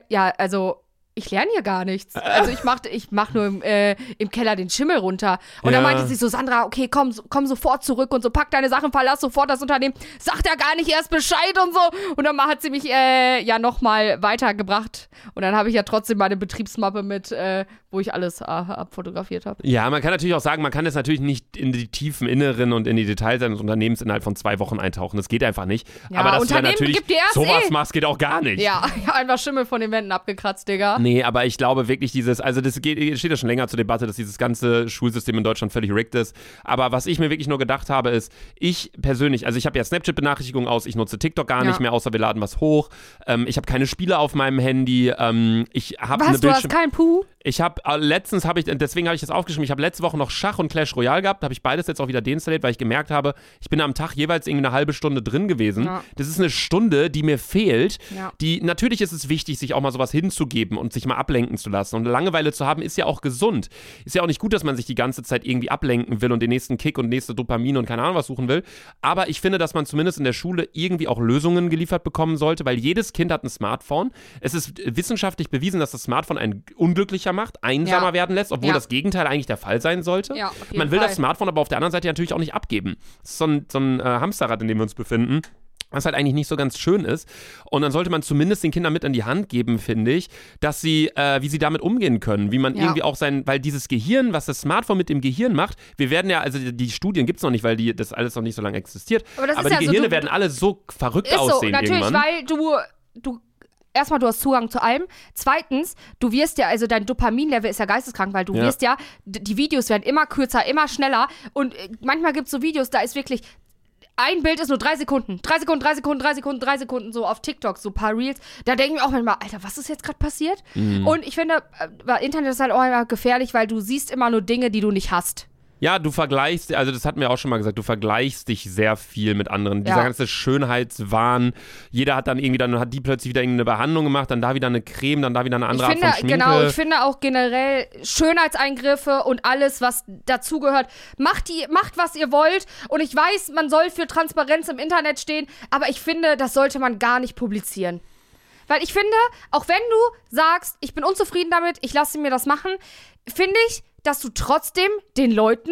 ich lerne hier gar nichts. Also ich mach nur im Keller den Schimmel runter. Und dann meinte sie so, Sandra, okay, komm sofort zurück und so, pack deine Sachen, verlass sofort das Unternehmen. Sagt ja gar nicht erst Bescheid und so. Und dann hat sie mich nochmal weitergebracht. Und dann habe ich ja trotzdem meine Betriebsmappe mit, wo ich alles abfotografiert habe. Ja, man kann natürlich auch sagen, man kann jetzt natürlich nicht in die tiefen Inneren und in die Details seines Unternehmens innerhalb von 2 Wochen eintauchen. Das geht einfach nicht. Ja, aber dass du dann natürlich sowas machst, geht auch gar nicht. Ja, einfach Schimmel von den Wänden abgekratzt, Digga. Nee, aber ich glaube wirklich das steht ja schon länger zur Debatte, dass dieses ganze Schulsystem in Deutschland völlig rigged ist. Aber was ich mir wirklich nur gedacht habe, ist, ich persönlich, also ich habe ja Snapchat-Benachrichtigungen aus, ich nutze TikTok gar nicht mehr, außer wir laden was hoch. Ich habe keine Spiele auf meinem Handy. Ich habe du hast kein Puh? Ich habe deswegen habe ich das aufgeschrieben, ich habe letzte Woche noch Schach und Clash Royale gehabt, da habe ich beides jetzt auch wieder deinstalliert, weil ich gemerkt habe, ich bin am Tag jeweils irgendwie eine halbe Stunde drin gewesen. Ja. Das ist eine Stunde, die mir fehlt. Ja. Natürlich ist es wichtig, sich auch mal sowas hinzugeben und sich mal ablenken zu lassen. Und Langeweile zu haben, ist ja auch gesund. Ist ja auch nicht gut, dass man sich die ganze Zeit irgendwie ablenken will und den nächsten Kick und nächste Dopamin und keine Ahnung was suchen will. Aber ich finde, dass man zumindest in der Schule irgendwie auch Lösungen geliefert bekommen sollte, weil jedes Kind hat ein Smartphone. Es ist wissenschaftlich bewiesen, dass das Smartphone einen unglücklicher macht, einsamer werden lässt, obwohl das Gegenteil eigentlich der Fall sein sollte. Ja, man will das Smartphone aber auf der anderen Seite natürlich auch nicht abgeben. Das ist so ein Hamsterrad, in dem wir uns befinden, was halt eigentlich nicht so ganz schön ist. Und dann sollte man zumindest den Kindern mit an die Hand geben, finde ich, dass sie, wie sie damit umgehen können, wie man irgendwie auch weil dieses Gehirn, was das Smartphone mit dem Gehirn macht, wir werden ja, also die Studien gibt es noch nicht, weil das alles noch nicht so lange existiert, aber die Gehirne werden alle so verrückt aussehen natürlich, irgendwann. Weil du erstmal, du hast Zugang zu allem. Zweitens, du wirst ja, also dein Dopaminlevel ist ja geisteskrank, weil du wirst ja, die Videos werden immer kürzer, immer schneller und manchmal gibt es so Videos, da ist wirklich, ein Bild ist nur 3 Sekunden. 3 Sekunden, so auf TikTok, so ein paar Reels. Da denken wir auch manchmal, Alter, was ist jetzt gerade passiert? Und ich finde, Internet ist halt auch immer gefährlich, weil du siehst immer nur Dinge, die du nicht hast. Ja, du vergleichst, also das hatten wir auch schon mal gesagt, du vergleichst dich sehr viel mit anderen. Dieser ganze Schönheitswahn, jeder hat hat die plötzlich wieder irgendeine Behandlung gemacht, dann da wieder eine Creme, dann da wieder eine andere Art von Schminke. Genau, ich finde auch generell Schönheitseingriffe und alles, was dazugehört, macht, was ihr wollt. Und ich weiß, man soll für Transparenz im Internet stehen, aber ich finde, das sollte man gar nicht publizieren. Weil ich finde, auch wenn du sagst, ich bin unzufrieden damit, ich lasse mir das machen, finde ich, dass du trotzdem den Leuten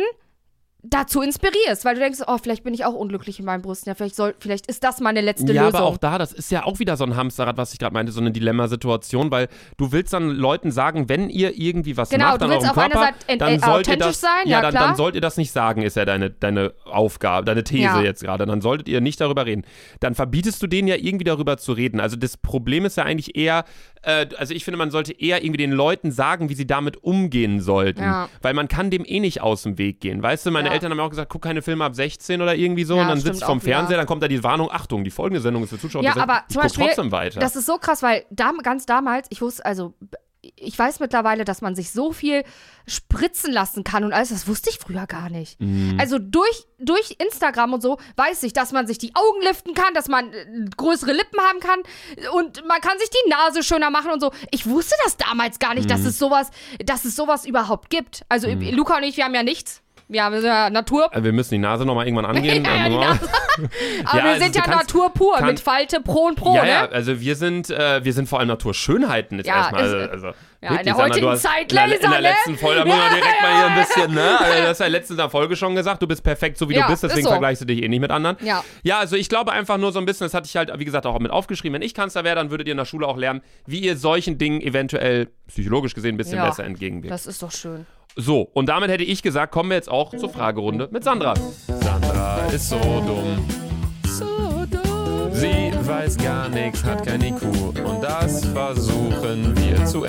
dazu inspirierst, weil du denkst, oh, vielleicht bin ich auch unglücklich in meinen Brüsten, ja, vielleicht ist das meine letzte Lösung. Ja, aber auch das ist ja auch wieder so ein Hamsterrad, was ich gerade meinte, so eine Dilemmasituation, weil du willst dann Leuten sagen, wenn ihr irgendwie was macht an eurem Körper, dann sollt ihr das, sein, dann sollt ihr das nicht sagen, ist ja deine Aufgabe, deine These jetzt gerade, dann solltet ihr nicht darüber reden. Dann verbietest du denen ja irgendwie darüber zu reden. Also das Problem ist ja eigentlich eher, also ich finde, man sollte eher irgendwie den Leuten sagen, wie sie damit umgehen sollten, weil man kann dem eh nicht aus dem Weg gehen. Weißt du, meine Eltern haben auch gesagt, guck keine Filme ab 16 oder irgendwie so. Ja, und dann stimmt sitzt vom auch wieder. Fernseher, dann kommt da die Warnung, Achtung, die folgende Sendung ist für Zuschauer. Ja, aber ich zum guck Beispiel, trotzdem weiter. das ist so krass, weil ganz damals, ich weiß mittlerweile, dass man sich so viel spritzen lassen kann und alles, das wusste ich früher gar nicht. Also durch Instagram und so weiß ich, dass man sich die Augen liften kann, dass man größere Lippen haben kann und man kann sich die Nase schöner machen und so. Ich wusste das damals gar nicht, dass es sowas überhaupt gibt. Also Luca und ich, wir haben ja nichts. Wir haben ja Natur. Wir müssen die Nase nochmal irgendwann angehen. Ja, die Nase. Aber Ja, wir also sind du ja kannst- Natur pur, mit Falte pro und pro, Ja, ne? ja, also wir sind vor allem Naturschönheiten jetzt Ja, erstmal. ist- Also, ja, wirklich, in der Sandra, heutigen du hast Zeit in der Laser, ne? letzten Folge haben wir mal direkt mal hier ein bisschen, ne? Also, du hast ja letztens in der Folge schon gesagt, du bist perfekt, so wie Ja, du bist, deswegen ist so. vergleichst du dich eh nicht mit anderen. Ja. Ja, also ich glaube einfach nur so ein bisschen, das hatte ich halt, wie gesagt, auch mit aufgeschrieben, wenn ich Kanzler wäre, dann würdet ihr in der Schule auch lernen, wie ihr solchen Dingen eventuell psychologisch gesehen ein bisschen Ja, besser entgegenwirkt. Das ist doch schön. So, und damit hätte ich gesagt, kommen wir jetzt auch zur Fragerunde mit Sandra. Sandra ist so dumm. So dumm. Sie weiß gar nichts, hat kein IQ. Und das versuchen wir zu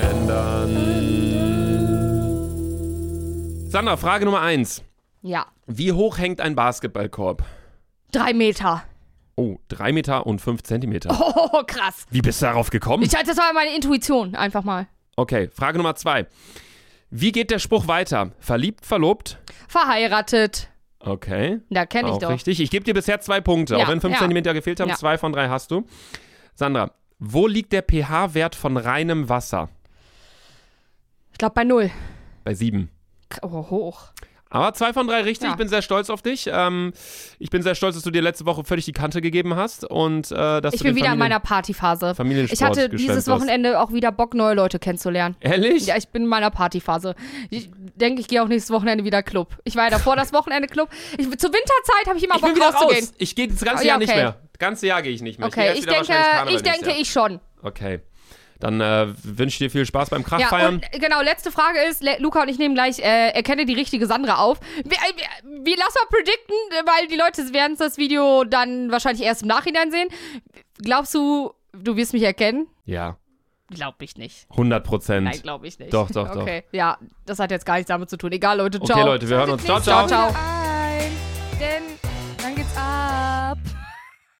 ändern. Sandra, Frage Nummer 1. Ja. Wie hoch hängt ein Basketballkorb? 3 Meter. Oh, 3 Meter und 5 Zentimeter. Oh, krass. Wie bist du darauf gekommen? Das war meine Intuition, einfach mal. Okay, Frage Nummer 2. Wie geht der Spruch weiter? Verliebt, verlobt? Verheiratet. Okay. Da kenne ich Auch doch. richtig. Ich gebe dir bisher 2 Punkte. Ja, Auch wenn 5 ja. Zentimeter gefehlt haben, Ja. 2 von 3 hast du. Sandra, wo liegt der pH-Wert von reinem Wasser? Ich glaube bei 0. Bei 7. Oh, hoch. Aber 2 von 3 richtig. Ja. Ich bin sehr stolz auf dich. Ich bin sehr stolz, dass du dir letzte Woche völlig die Kante gegeben hast. Und dass Ich du bin den wieder in meiner Partyphase. Familiensport Ich hatte geschwänzt dieses hast. Wochenende auch wieder Bock, neue Leute kennenzulernen. Ehrlich? Ja, ich bin in meiner Partyphase. Ich denke, ich gehe auch nächstes Wochenende wieder Club. Ich war ja davor das Wochenende Club. Zur Winterzeit habe ich immer Ich bin Bock wieder rauszugehen. raus. Ich gehe das ganze Oh, ja, Jahr nicht okay. mehr. Das ganze Jahr gehe ich nicht mehr. Okay, ich gehe erst wieder wahrscheinlich Karneval nächstes ich schon. Jahr. Okay. Dann wünsche ich dir viel Spaß beim Ja, Krachfeiern. und genau, letzte Frage ist, Luca und ich nehmen gleich Erkenne die richtige Sandra auf. Wir lassen mal predikten, weil die Leute werden das Video dann wahrscheinlich erst im Nachhinein sehen. Glaubst du, du wirst mich erkennen? Ja, Glaub ich nicht. 100%. Nein, glaube ich nicht. Doch, doch, doch. Okay, ja, das hat jetzt gar nichts damit zu tun. Egal, Leute, ciao. Okay, Leute, wir hören uns. Ciao, ciao. Ciao, ciao.